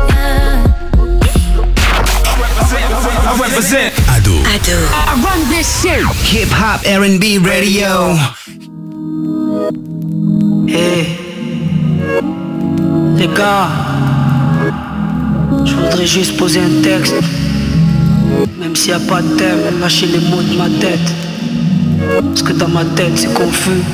I represent Ado. I run this shit. Hip hop R&B radio. Hey, les gars, je voudrais juste poser un texte. Même s'il n'y a pas de thème, lâcher les mots de ma tête. Parce que dans ma tête c'est confus.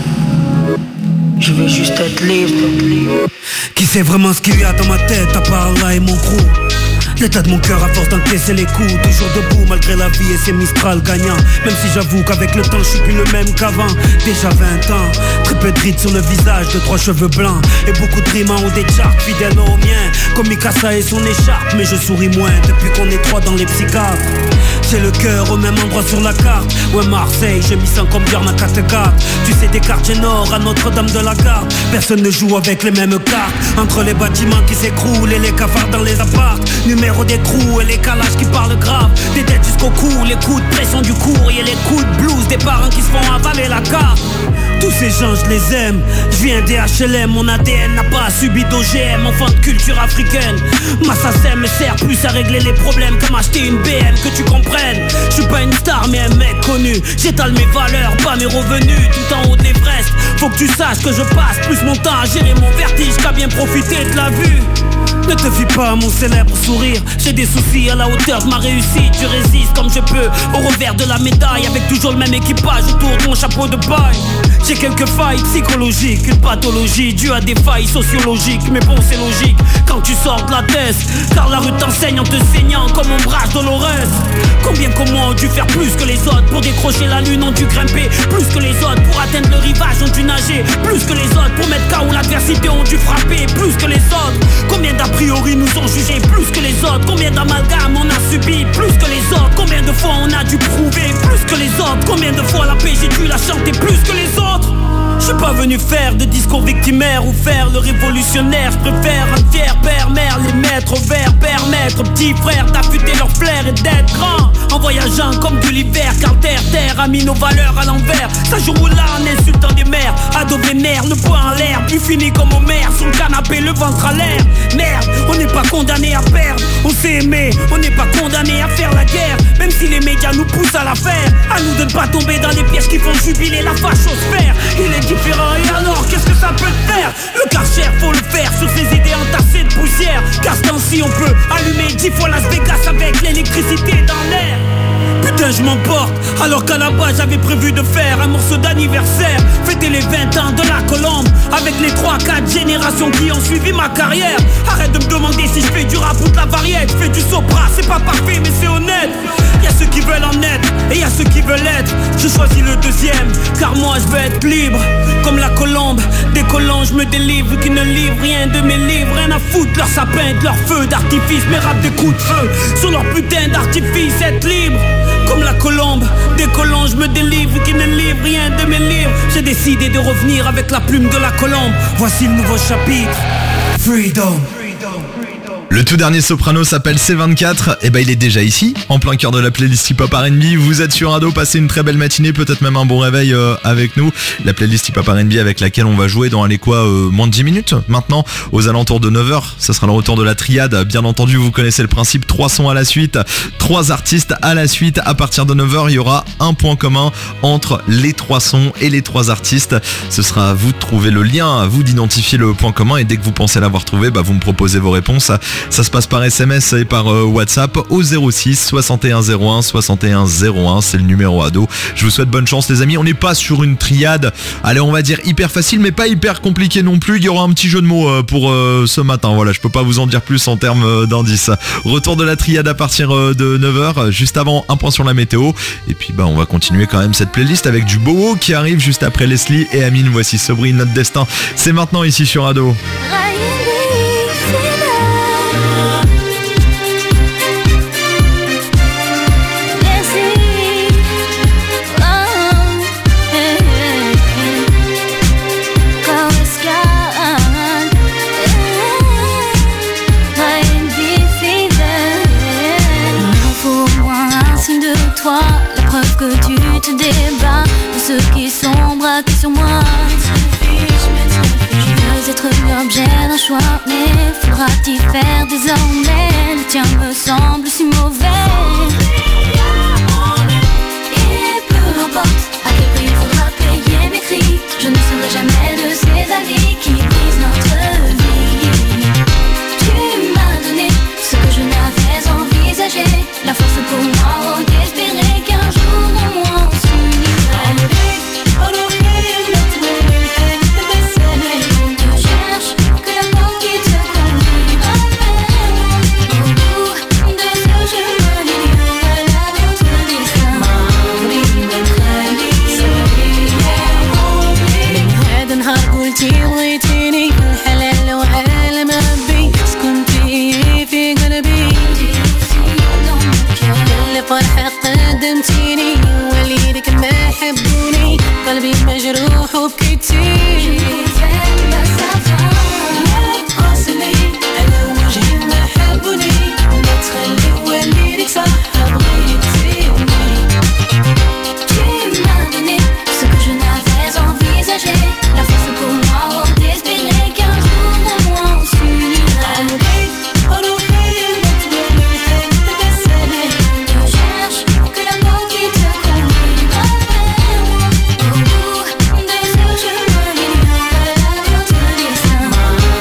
Je veux juste être libre. Qui sait vraiment ce qu'il y a dans ma tête à part là et mon crew? L'état de mon cœur à force d'encaisser les coups. Toujours debout malgré la vie et ses Mistral gagnants. Même si j'avoue qu'avec le temps je suis plus le même qu'avant. Déjà 20 ans, très peu de rides sur le visage, de 3 cheveux blancs et beaucoup de rimes ont des charts fidèles aux miens. Comme Mikasa et son écharpe, mais je souris moins depuis qu'on est 3 dans les psychiatres. J'ai le cœur au même endroit sur la carte. Ouais, Marseille, j'ai mis 100 comme Björn à Kattegat. Tu sais, des quartiers nord à Notre-Dame de la Garde. Personne ne joue avec les mêmes cartes. Entre les bâtiments qui s'écroulent et les cafards dans les apparts. Numéro des trous et les calages qui parlent grave. Des dettes jusqu'au cou, les coups de pression du courrier, les coups de blues des parents qui se font avaler la carte. Tous ces gens je les aime. Je viens des HLM, mon ADN n'a pas subi d'OGM. Enfant de culture africaine, ma SACEM me sert plus à régler les problèmes qu'à m'acheter une BM, que tu comprennes. Je suis pas une star mais un mec connu. J'étale mes valeurs, pas mes revenus. Tout en haut de l'Everest, faut que tu saches que je passe plus mon temps à gérer mon vertige qu'à bien profiter de la vue. Ne te fie pas à mon célèbre sourire. J'ai des soucis à la hauteur de ma réussite. Je résiste comme je peux au revers de la médaille, avec toujours le même équipage autour de mon chapeau de paille. J'ai quelques failles psychologiques, une pathologie due à des failles sociologiques. Mais bon, c'est logique quand tu sors de la thèse, car la rue t'enseigne en te saignant comme ombrage Dolores. Combien comment ont dû faire plus que les autres pour décrocher la lune, ont dû grimper plus que les autres pour atteindre le rivage, ont dû nager plus que les autres pour mettre KO l'adversité, ont dû frapper plus que les autres. Combien d'a priori nous ont jugés plus que les autres? Combien d'amalgames on a subi plus que les autres? Combien de fois on a dû prouver plus que les autres? Combien de fois la paix j'ai dû la chanter plus que les autres? Je suis pas venu faire de discours victimaires ou faire le révolutionnaire. Je préfère un fier père, mère, les mettre au vert, permettre aux petits frères d'affûter leur flair et d'être grand en voyageant comme de l'hiver. Car terre a mis nos valeurs à l'envers. Ça joue là en insultant des mères, ado vénère, le poing en l'air, puis fini comme Homer sur le canapé, le ventre à l'air. Merde, on n'est pas condamné à perdre, on s'est aimé, on n'est pas condamné à faire la guerre. Même si les médias nous poussent à la faire, à nous de ne pas tomber dans les pièges qui font jubiler la fachosphère. Il est différent et alors qu'est-ce que ça peut te faire? Le Karcher faut le faire sur ses idées entassées de poussière. Car ce temps-ci on peut allumer 10 fois Las Vegas avec l'électricité dans l'air. Putain je m'emporte, alors qu'à la base j'avais prévu de faire un morceau d'anniversaire, fêter les 20 ans de la Colombe avec les 3-4 générations qui ont suivi ma carrière. Arrête de me demander si je fais du rap ou de la variette. Je fais du sopra, c'est pas parfait mais c'est honnête. Y'a ceux qui veulent en être et y'a ceux qui veulent être. Je choisis le deuxième, car moi je veux être libre. Comme la colombe, décollant je me délivre, qui ne livrent rien de mes livres. Rien à foutre, leur sapin, de leur feu d'artifice. Mes rap des coups de feu sur leur putain d'artifice. Être libre, comme la colombe, décollant je me délivre, qui ne livre rien de mes livres. J'ai décidé de revenir avec la plume de la colombe. Voici le nouveau chapitre, Freedom. Le tout dernier soprano s'appelle C24, et il est déjà ici, en plein cœur de la playlist hip-hop R&B. Vous êtes sur Ado, passez une très belle matinée, peut-être même un bon réveil avec nous. La playlist hip-hop R&B avec laquelle on va jouer dans moins de 10 minutes maintenant, aux alentours de 9h. Ça sera le retour de la triade, bien entendu, vous connaissez le principe, 3 sons à la suite, 3 artistes à la suite. À partir de 9h, il y aura un point commun entre les 3 sons et les 3 artistes. Ce sera à vous de trouver le lien, à vous d'identifier le point commun, et dès que vous pensez l'avoir trouvé, vous me proposez vos réponses. Ça se passe par SMS et par WhatsApp au 06 61 01 61 01. C'est le numéro Ado. Je vous souhaite bonne chance les amis. On n'est pas sur une triade, allez on va dire hyper facile mais pas hyper compliqué non plus. Il y aura un petit jeu de mots pour ce matin. Voilà, je peux pas vous en dire plus en termes d'indices. Retour de la triade à partir de 9h. Juste avant, un point sur la météo. Et puis on va continuer quand même cette playlist avec du Bowo qui arrive juste après Leslie et Amine. Voici Sobri, notre destin. C'est maintenant ici sur Ado. La preuve que tu te débats de ceux qui sont braqués sur moi. Je veux être l'objet d'un choix, mais faudra-t-il faire désormais? Le tien me semble si mauvais. Et peu importe à quel prix faudra payer mes cris, je ne serai jamais de ces avis qui brisent notre vie. Tu m'as donné ce que je n'avais envisagé, la force pour moi d'espérer qu'un jour au moins on s'unira. Je cherche que l'amour qui te conduira au bout de ce chemin, il y aura notre destin. هذا نهار قلتي بغيتيني الحلال لو عالم ربي سكنتي في قلبي كل فرحة قدمتيني وليدك ما حبوني قلبي مجروح وبكيتي قاسني على وجهي ما حبوني ما تخلي وليدك صح بغيتيني. Tu m'as donné ce que je n'avais envisagé, la force pour moi d'espérer qu'un jour au moins on s'unira. Je cherche que l'amour qui te conduira au bout de ce chemin, il y aura notre destin.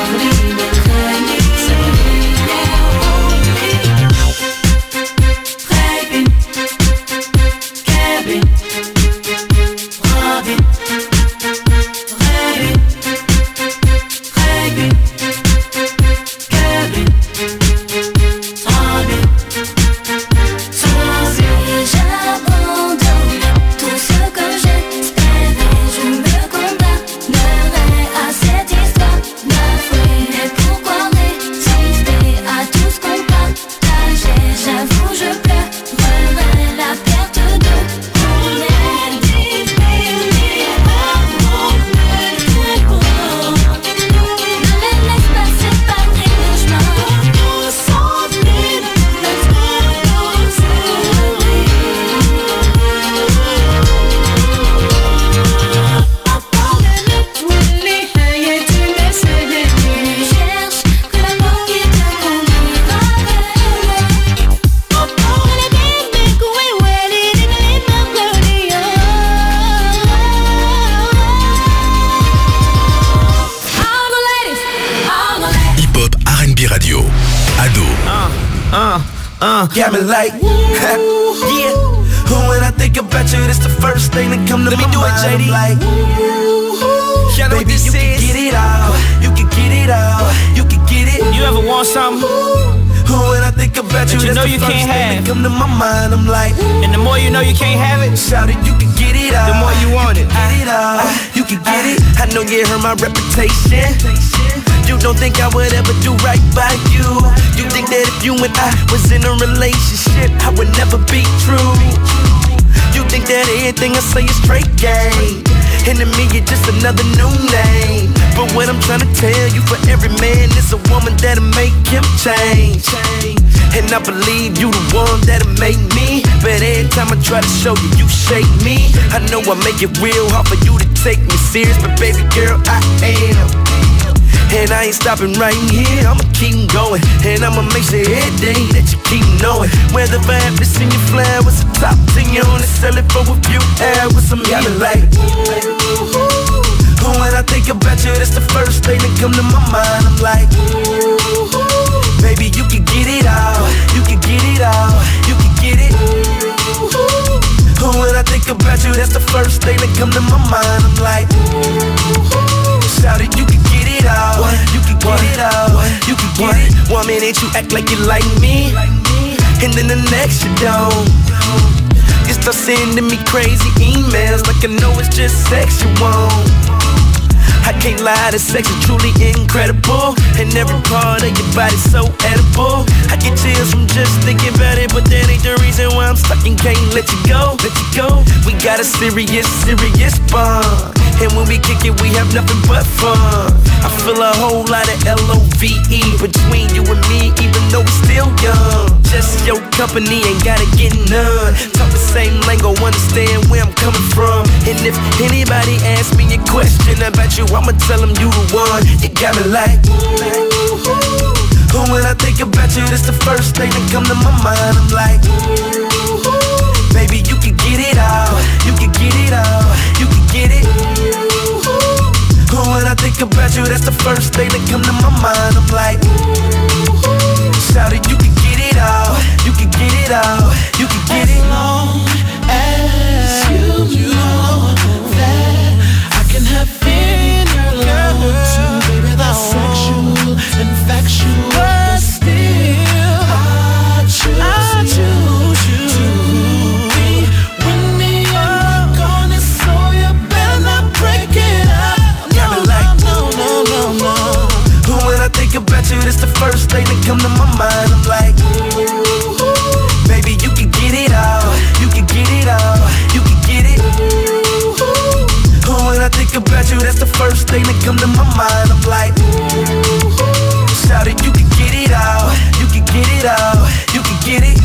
J'abandonne tout ce que j'espérais, je me condamnerai à cette histoire d'affreux. Et pourquoi résister à tout ce qu'on partageait? J'avoue, je pleurerai la perte de ton aide. Ne les laisse pas séparer nos chemins. Je cherche que l'amour qui te conduira Hip-hop R&B Radio. Ado. Got me like, yeah. When I think about you, that's the first thing that come to my mind. I'm like, Y'all know what baby, this you can is? get it all. You can get it all. You can get it. You ever want something When I think about you, that you that's know the you first can't thing have? that come to my mind. I'm like, and the more you know you can't have it, shout it, you can get it all. the more you want it. Get it all. You can get it. I know you heard my reputation. You don't think I would ever do right by you. You think that if you and I was in a relationship, I would never be true. You think that everything I say is straight game. And to me you're just another new name. But what I'm trying to tell you, for every man is a woman that'll make him change. And I believe you the one that'll make me. But every time I try to show you, you shake me. I know I make it real hard for you to take me serious, but baby girl, I am. And I ain't stopping right here, I'ma keep going. And I'ma make sure every day that you keep knowing. Whether I have to sing your flowers, the top 10 you only sell it for a few hours. I'm yelling like, ooh. When I think about you, that's the first thing that come to my mind. I'm like, ooh. Baby, you can get it all, you can get it all, you can get it. When I think about you, that's the first thing that come to my mind. I'm like, ooh. Shout it, you can get it all, you can get it all, you can get it. 1 minute you act like you like me, and then the next you don't. You start sending me crazy emails like I know it's just sex you want. I can't lie, the sex is truly incredible, and every part of your body's so edible. I get chills from just thinking about it, but that ain't the reason why I'm stuck and can't let you go, let you go. We got a serious, serious bond, and when we kick it, we have nothing but fun. I feel a whole lot of L-O-V-E between you and me, even though we're still young. Just your company, ain't gotta get none. Talk the same lingo, understand where I'm coming from. And if anybody asks me a question about you, I'ma tell them you the one. You got me like, ooh. When I think about you, that's the first thing that come to my mind. I'm like, ooh. Baby, you can get it all, you can get it all, you can get it. When I think about you, that's the first thing that come to my mind. I'm like, ooh. Shout it, you can get it all, you can get it all, you can get it. As long as you know that I can have in your love too, baby, that's sexual and factual, but still I choose you to be with me. I'm gonna, so you better not break it up. When I think about you, that's the first thing that come to my mind. I'm like, ooh, baby, you can get it all, you can get it all, you can get it. When I think about you, that's the first thing that come to my mind. I'm like, ooh, shout it, you can get it all, you can get it all, you can get it.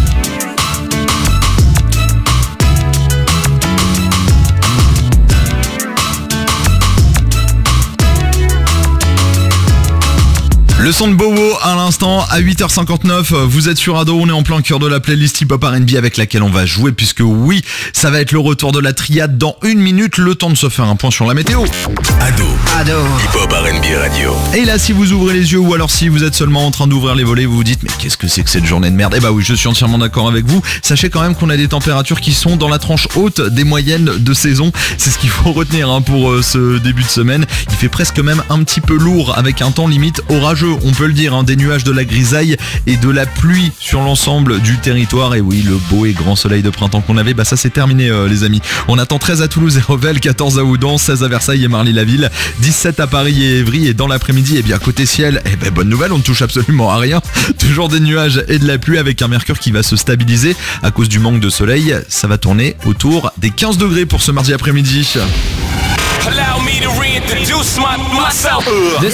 Le son de Bobo à l'instant à 8h59, vous êtes sur Ado, on est en plein cœur de la playlist hip-hop R&B avec laquelle on va jouer, puisque oui, ça va être le retour de la triade dans 1 minute, le temps de se faire un point sur la météo. Ado, hip-hop R&B radio. Et là, si vous ouvrez les yeux ou alors si vous êtes seulement en train d'ouvrir les volets, vous vous dites mais qu'est-ce que c'est que cette journée de merde? Eh bah oui, je suis entièrement d'accord avec vous. Sachez quand même qu'on a des températures qui sont dans la tranche haute des moyennes de saison. C'est ce qu'il faut retenir pour ce début de semaine. Il fait presque même un petit peu lourd avec un temps limite orageux. On peut le dire, des nuages, de la grisaille et de la pluie sur l'ensemble du territoire. Et oui, le beau et grand soleil de printemps qu'on avait, ça c'est terminé les amis. On attend 13 à Toulouse et Revel, 14 à Oudan, 16 à Versailles et Marly-la-Ville, 17 à Paris et Évry. Et dans l'après-midi, côté ciel, bonne nouvelle, on ne touche absolument à rien. Toujours des nuages et de la pluie avec un mercure qui va se stabiliser à cause du manque de soleil. Ça va tourner autour des 15 degrés pour ce mardi après-midi. Allow me to reintroduce myself.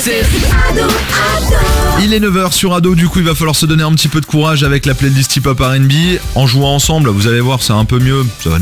Il est 9h sur Ado, du coup il va falloir se donner un petit peu de courage avec la playlist hip-hop R&B. En jouant ensemble, vous allez voir, c'est un peu mieux, ça va